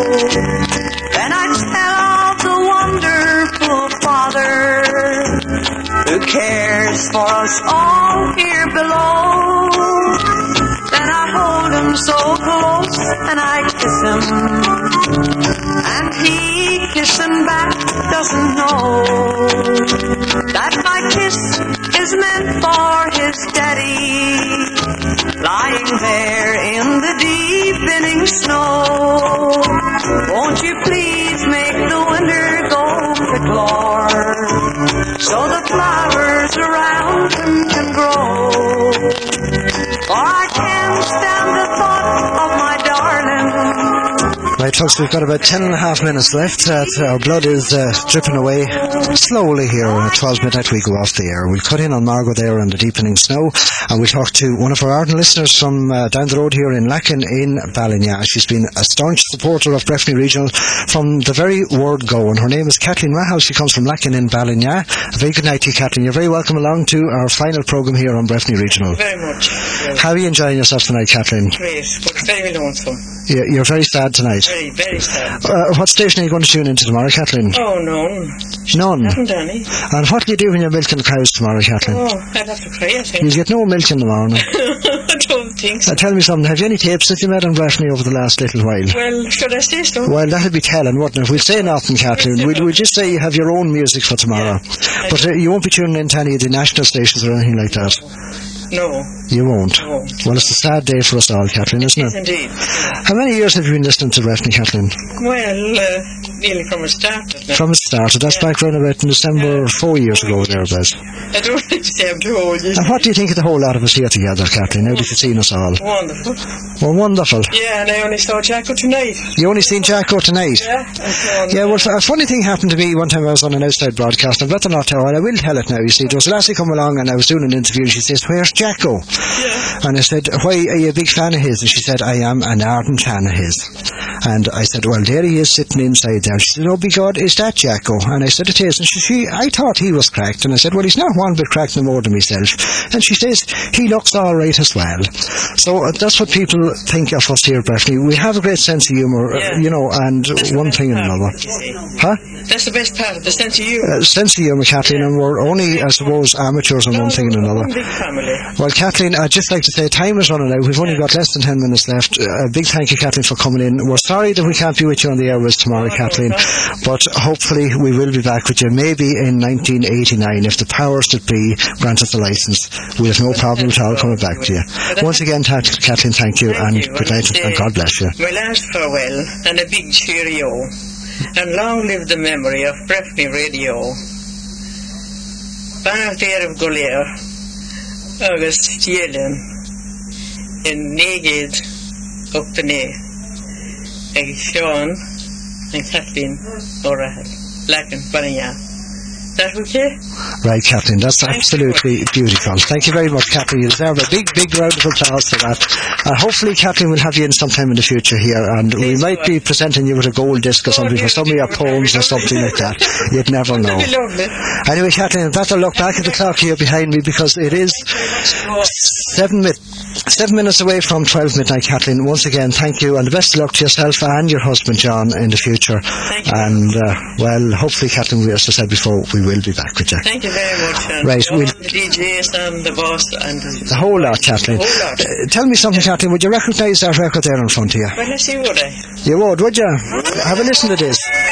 Then I tell of the wonderful Father who cares for us all here below. Then I hold him so close and I kiss him, and he kissing back doesn't know that my kiss is meant for his daddy, lying there in the deepening snow. Won't you please make the winter go quick, Lord, so the flowers around him can grow? For I can't stand the thought of my darling. Right, folks, we've got about 10 and a half minutes left. Our blood is dripping away slowly here. At 12 midnight we go off the air. We'll cut in on Margot there and the deepening snow, and we'll talk to one of our ardent listeners from down the road here in Lacken in Ballinya. She's been a staunch supporter of Breffni Regional from the very word go, and her name is Kathleen Rahal. She comes from Lacken in Ballinya. A very good night to you, Kathleen. You're very welcome along to our final programme here on Breffni Regional. Very much. How are you enjoying yourself tonight, Kathleen? Great, but very lonesome. You're very sad tonight. Very, very sad. What station are you going to tune into tomorrow, Kathleen? Oh, none. None? Haven't any. And what do you do when you're milking the cows tomorrow, Kathleen? Oh, I'd have to pray, I think. You'll get no milk in the morning. I don't think so. Tell me something, have you any tapes that you made on Breffni over the last little while? Well, should I say so? Well, that'd be telling, wouldn't it? We'll say nothing, Kathleen. We'll just say you have your own music for tomorrow. Yeah. But you won't be tuning into any of the national stations or anything like that? No. You won't? No. Well, it's a sad day for us all, Kathleen, isn't it? Indeed. How many years have you been listening to Breffni, Kathleen? Well, nearly from the start. From the started. That's back around about in December 4 years ago, thereabouts. I don't like to say I'm too old. And what do you think of the whole lot of us here together, Kathleen, now that you've seen us all? Wonderful. Well, wonderful. Yeah, and I only saw Jacko tonight. You only seen Jacko tonight? Yeah. Well, a funny thing happened to me one time. I was on an outside broadcast. I'd better not tell her, and I will tell it now. You see, there was a lassie come along and I was doing an interview and she says, "Where's Jacko?" Yeah. And I said, "Why, are you a big fan of his?" And she said, "I am an ardent fan of his." And I said, "Well, there he is sitting inside there." She said, "Oh, by God, is that Jacko?" And I said, "It is." And I thought he was cracked. And I said, "Well, he's not one bit cracked no more than myself." And she says, "He looks all right as well." So that's what people think of us here, Breffney. We have a great sense of humour, and that's one thing and another. Huh? That's the best part of the sense of humour. Sense of humour, Kathleen, and we're only, I suppose, amateurs on one thing and another. One big family. Well, Kathleen, I'd just like to say time is running out. We've only got less than 10 minutes left. A big thank you, Kathleen, for coming in. We're sorry that we can't be with you on the airways tomorrow, Kathleen, but hopefully we will be back with you, maybe in 1989, if the powers that be grant us the licence. We have no problem at all coming back to you. Once again, Kathleen, thank you, and good night, and God bless you. My last farewell, and a big cheerio, and long live the memory of Breffney Radio. Banach of Goliath, August Yellen, in Neged up the Nay, and Sean and Kathleen O'Rahel, Lacken, Banaya. Is that okay? Right, Kathleen, that's absolutely beautiful. Thank you very much, Kathleen. You deserve a big, big round of applause for that. Hopefully, Kathleen, we'll have you in sometime in the future here, and we might be presenting you with a gold disc or something for some of your poems or something like that. You'd never know. Anyway, Kathleen, I'd better look back at the clock here behind me, because it is 7 minutes away from 12 midnight, Kathleen. Once again, thank you, and the best of luck to yourself and your husband, John, in the future. And, well, hopefully, Kathleen, as I said before, we will be back with you. Thank you very much. And right, all the DJs and the boss and the whole lot, Kathleen. The whole lot. Tell me something, Kathleen. Would you recognise that record there in front of you? Well, let's see, would I? You would you? Have a listen to this.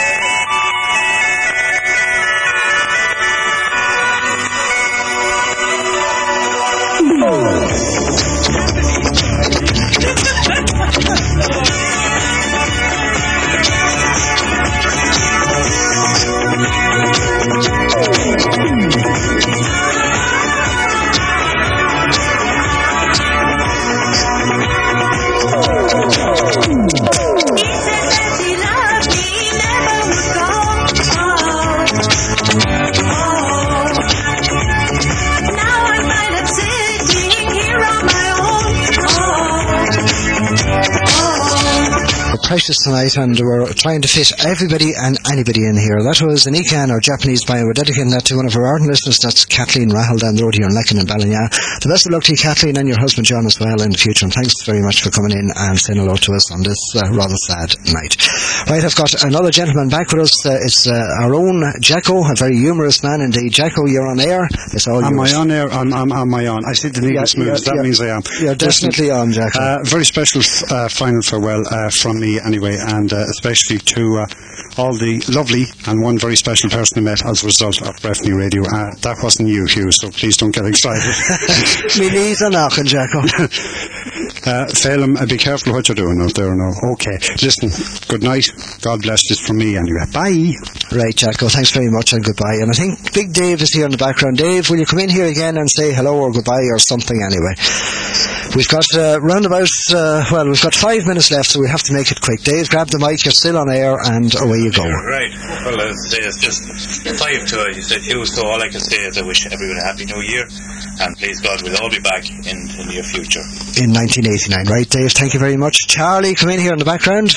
Precious tonight, and we're trying to fit everybody and anybody in here. That was an Ican, or Japanese band. We're dedicating that to one of our ardent listeners. That's Kathleen Rahal down the road here in Lecken and Ballina. The best of luck to you, Kathleen, and your husband John as well in the future, and thanks very much for coming in and saying hello to us on this rather sad night. Right, I've got another gentleman back with us. It's our own Jacko, a very humorous man indeed. Jacko, you're on air. It's all yours. Am I on air? Am I on? I see the needle smooth. That means I am. You're definitely on, Jacko. Very special final farewell from me anyway, and especially to all the lovely and one very special person I met as a result of Breffney Radio. That wasn't you, Hugh, so please don't get excited. Me knees are knocking, Jacko. Phelim, be careful what you're doing out there now. Okay, listen, good night. God bless this from me anyway. Bye. Right, Jacko, thanks very much and goodbye. And I think Big Dave is here in the background. Dave, will you come in here again and say hello or goodbye or something anyway? We've got we've got 5 minutes left, so we have to make it quick. Dave, grab the mic, you're still on air, and away you go. Right. Well, it's just 5 to, you said, Hugh, so all I can say is I wish everyone a happy new year, and please God, we'll all be back in the near future. In 1989. Right, Dave, thank you very much. Charlie, come in here in the background.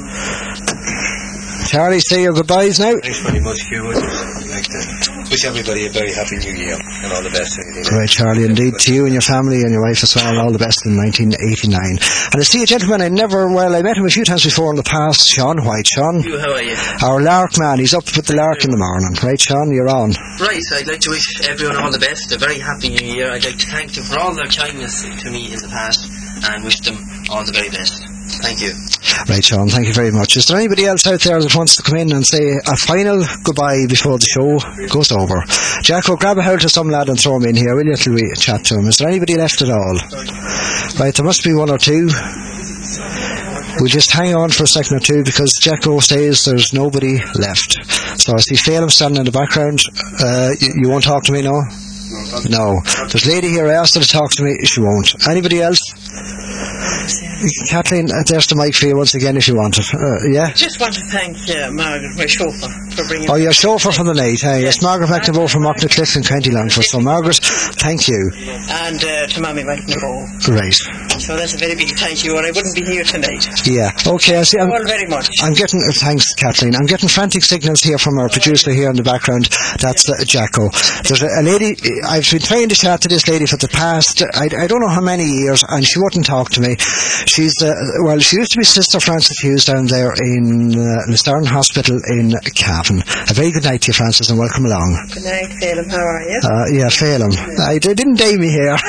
Charlie, say your goodbyes now. Thanks very much, Hugh. I'd like to wish everybody a very happy new year and all the best. Right, Charlie, indeed, to you and your family and your wife as well, all the best in 1989. And I see a gentleman I met him a few times before in the past, Sean White. Sean, how are you? Our lark man, he's up with the lark in the morning. Right, Sean, you're on. Right, I'd like to wish everyone all the best, a very happy new year. I'd like to thank them for all their kindness to me in the past and wish them all the very best. Thank you. Right, Sean, thank you very much. Is there anybody else out there that wants to come in and say a final goodbye before the show goes over? Jacko, grab a hold of some lad and throw him in here, will you, till we chat to him? Is there anybody left at all? Right, there must be one or two. We'll just hang on for a second or two because Jacko says there's nobody left. So I see Phelim standing in the background. You won't talk to me, no? No. There's a lady here. I asked her to talk to me. She won't. Anybody else? Kathleen, there's the mic for you once again if you want it. Yeah? I just want to thank Margaret, my chauffeur, for bringing... Oh, your chauffeur from the night. Yes, Margaret McNabo from Knocknacliff in County Longford. So, Margaret, thank you. And to Mammy McNabo. Right. So that's a very big thank you, or I wouldn't be here tonight. Yeah. Okay, I see. Thank you all very much. I'm getting... thanks, Kathleen. I'm getting frantic signals here from our producer here in the background. That's Jacko. There's a lady... I've been trying to chat to this lady for the past... I don't know how many years, and she wouldn't talk to me. She's, she used to be Sister Frances Hughes down there in Listarn Hospital in Cavan. A very good night to you, Frances, and welcome along. Good night, Phelim. How are you? Yeah, Phelim. I didn't date me here.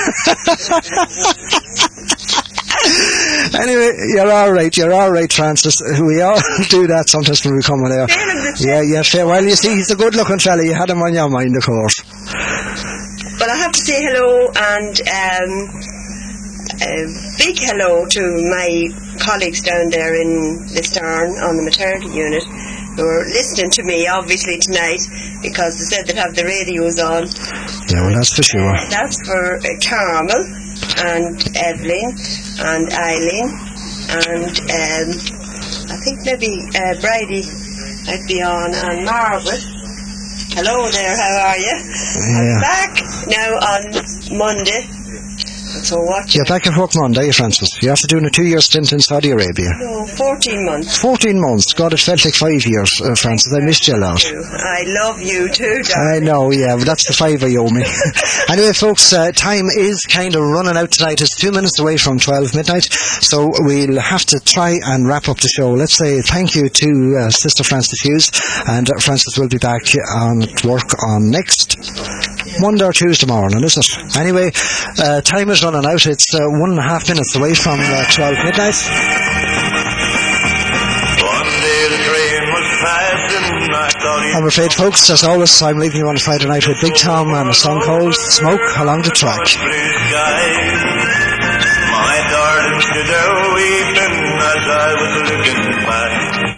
Anyway, you're alright, Frances. We all do that sometimes when we come on air. Yeah, fair. Well, you see, he's a good looking fella. You had him on your mind, of course. But I have to say hello and a big hello to my colleagues down there in Listarn on the maternity unit who are listening to me obviously tonight because they said they'd have the radios on. Yeah, well, that's for sure. That's for Carmel and Evelyn and Eileen and I think maybe Bridie might be on, and Margaret. Hello there, how are you? Yeah. I'm back now on Monday. So what? You're back at work Monday, Frances. You're after doing a 2-year stint in Saudi Arabia. No, 14 months. 14 months. God, it felt like 5 years, Frances. I missed you a lot. I love you too, I darling. know, yeah, but that's the 5 you owe me. Anyway, folks, time is kind of running out tonight. It's 2 minutes away from 12 midnight, so we'll have to try and wrap up the show. Let's say thank you to Sister Frances Hughes, and Frances will be back on work on next Monday or Tuesday morning, is it? Anyway, time is running out. It's 1.5 minutes away from 12 midnight. I'm afraid, folks, as always, I'm leaving you on a Friday night with Big Tom and a song called Smoke Along the Track. My darling stood there weeping as I was looking back.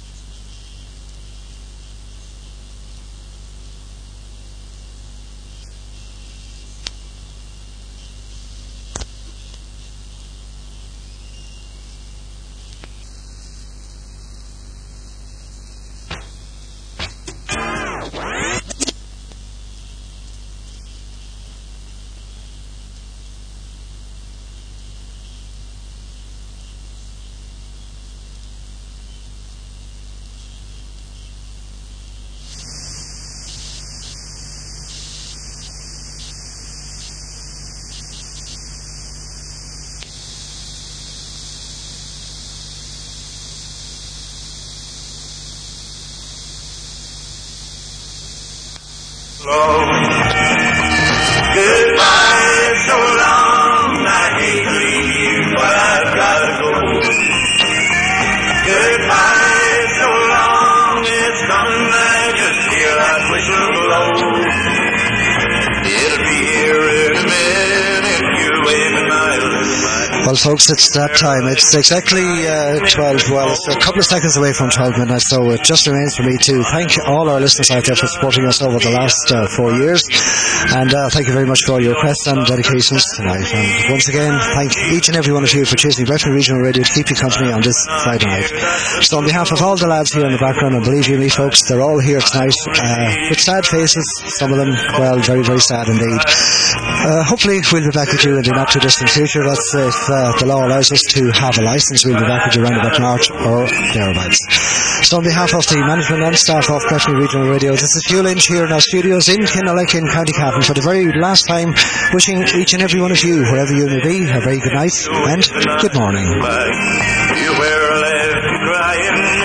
Goodbye, so long, I hate to leave you, but I've gotta go. Goodbye, so long, it's coming, I just hear that whistle blow. It'll be here in a minute, you're waving my goodbye. Well, folks, it's that time. It's exactly 12. Well, it's a couple of seconds away from 12 midnight, so it just remains for me to thank all our listeners out there for supporting us over the last 4 years. And thank you very much for all your requests and dedications tonight. And once again, thank each and every one of you for choosing Breffni Regional Radio to keep you company on this Friday night. So on behalf of all the lads here in the background, and believe you me, folks, they're all here tonight with sad faces. Some of them, well, very, very sad indeed. Hopefully we'll be back with you in the not too distant future. That's if the law allows us to have a licence. We'll be back with you around about March or thereabouts. So on behalf of the management and staff of Breffni Regional Radio, this is Hugh Lynch here in our studios in Kinnerlick in County Cavan for the very last time, wishing each and every one of you, wherever you may be, a very good night and good morning. You were left crying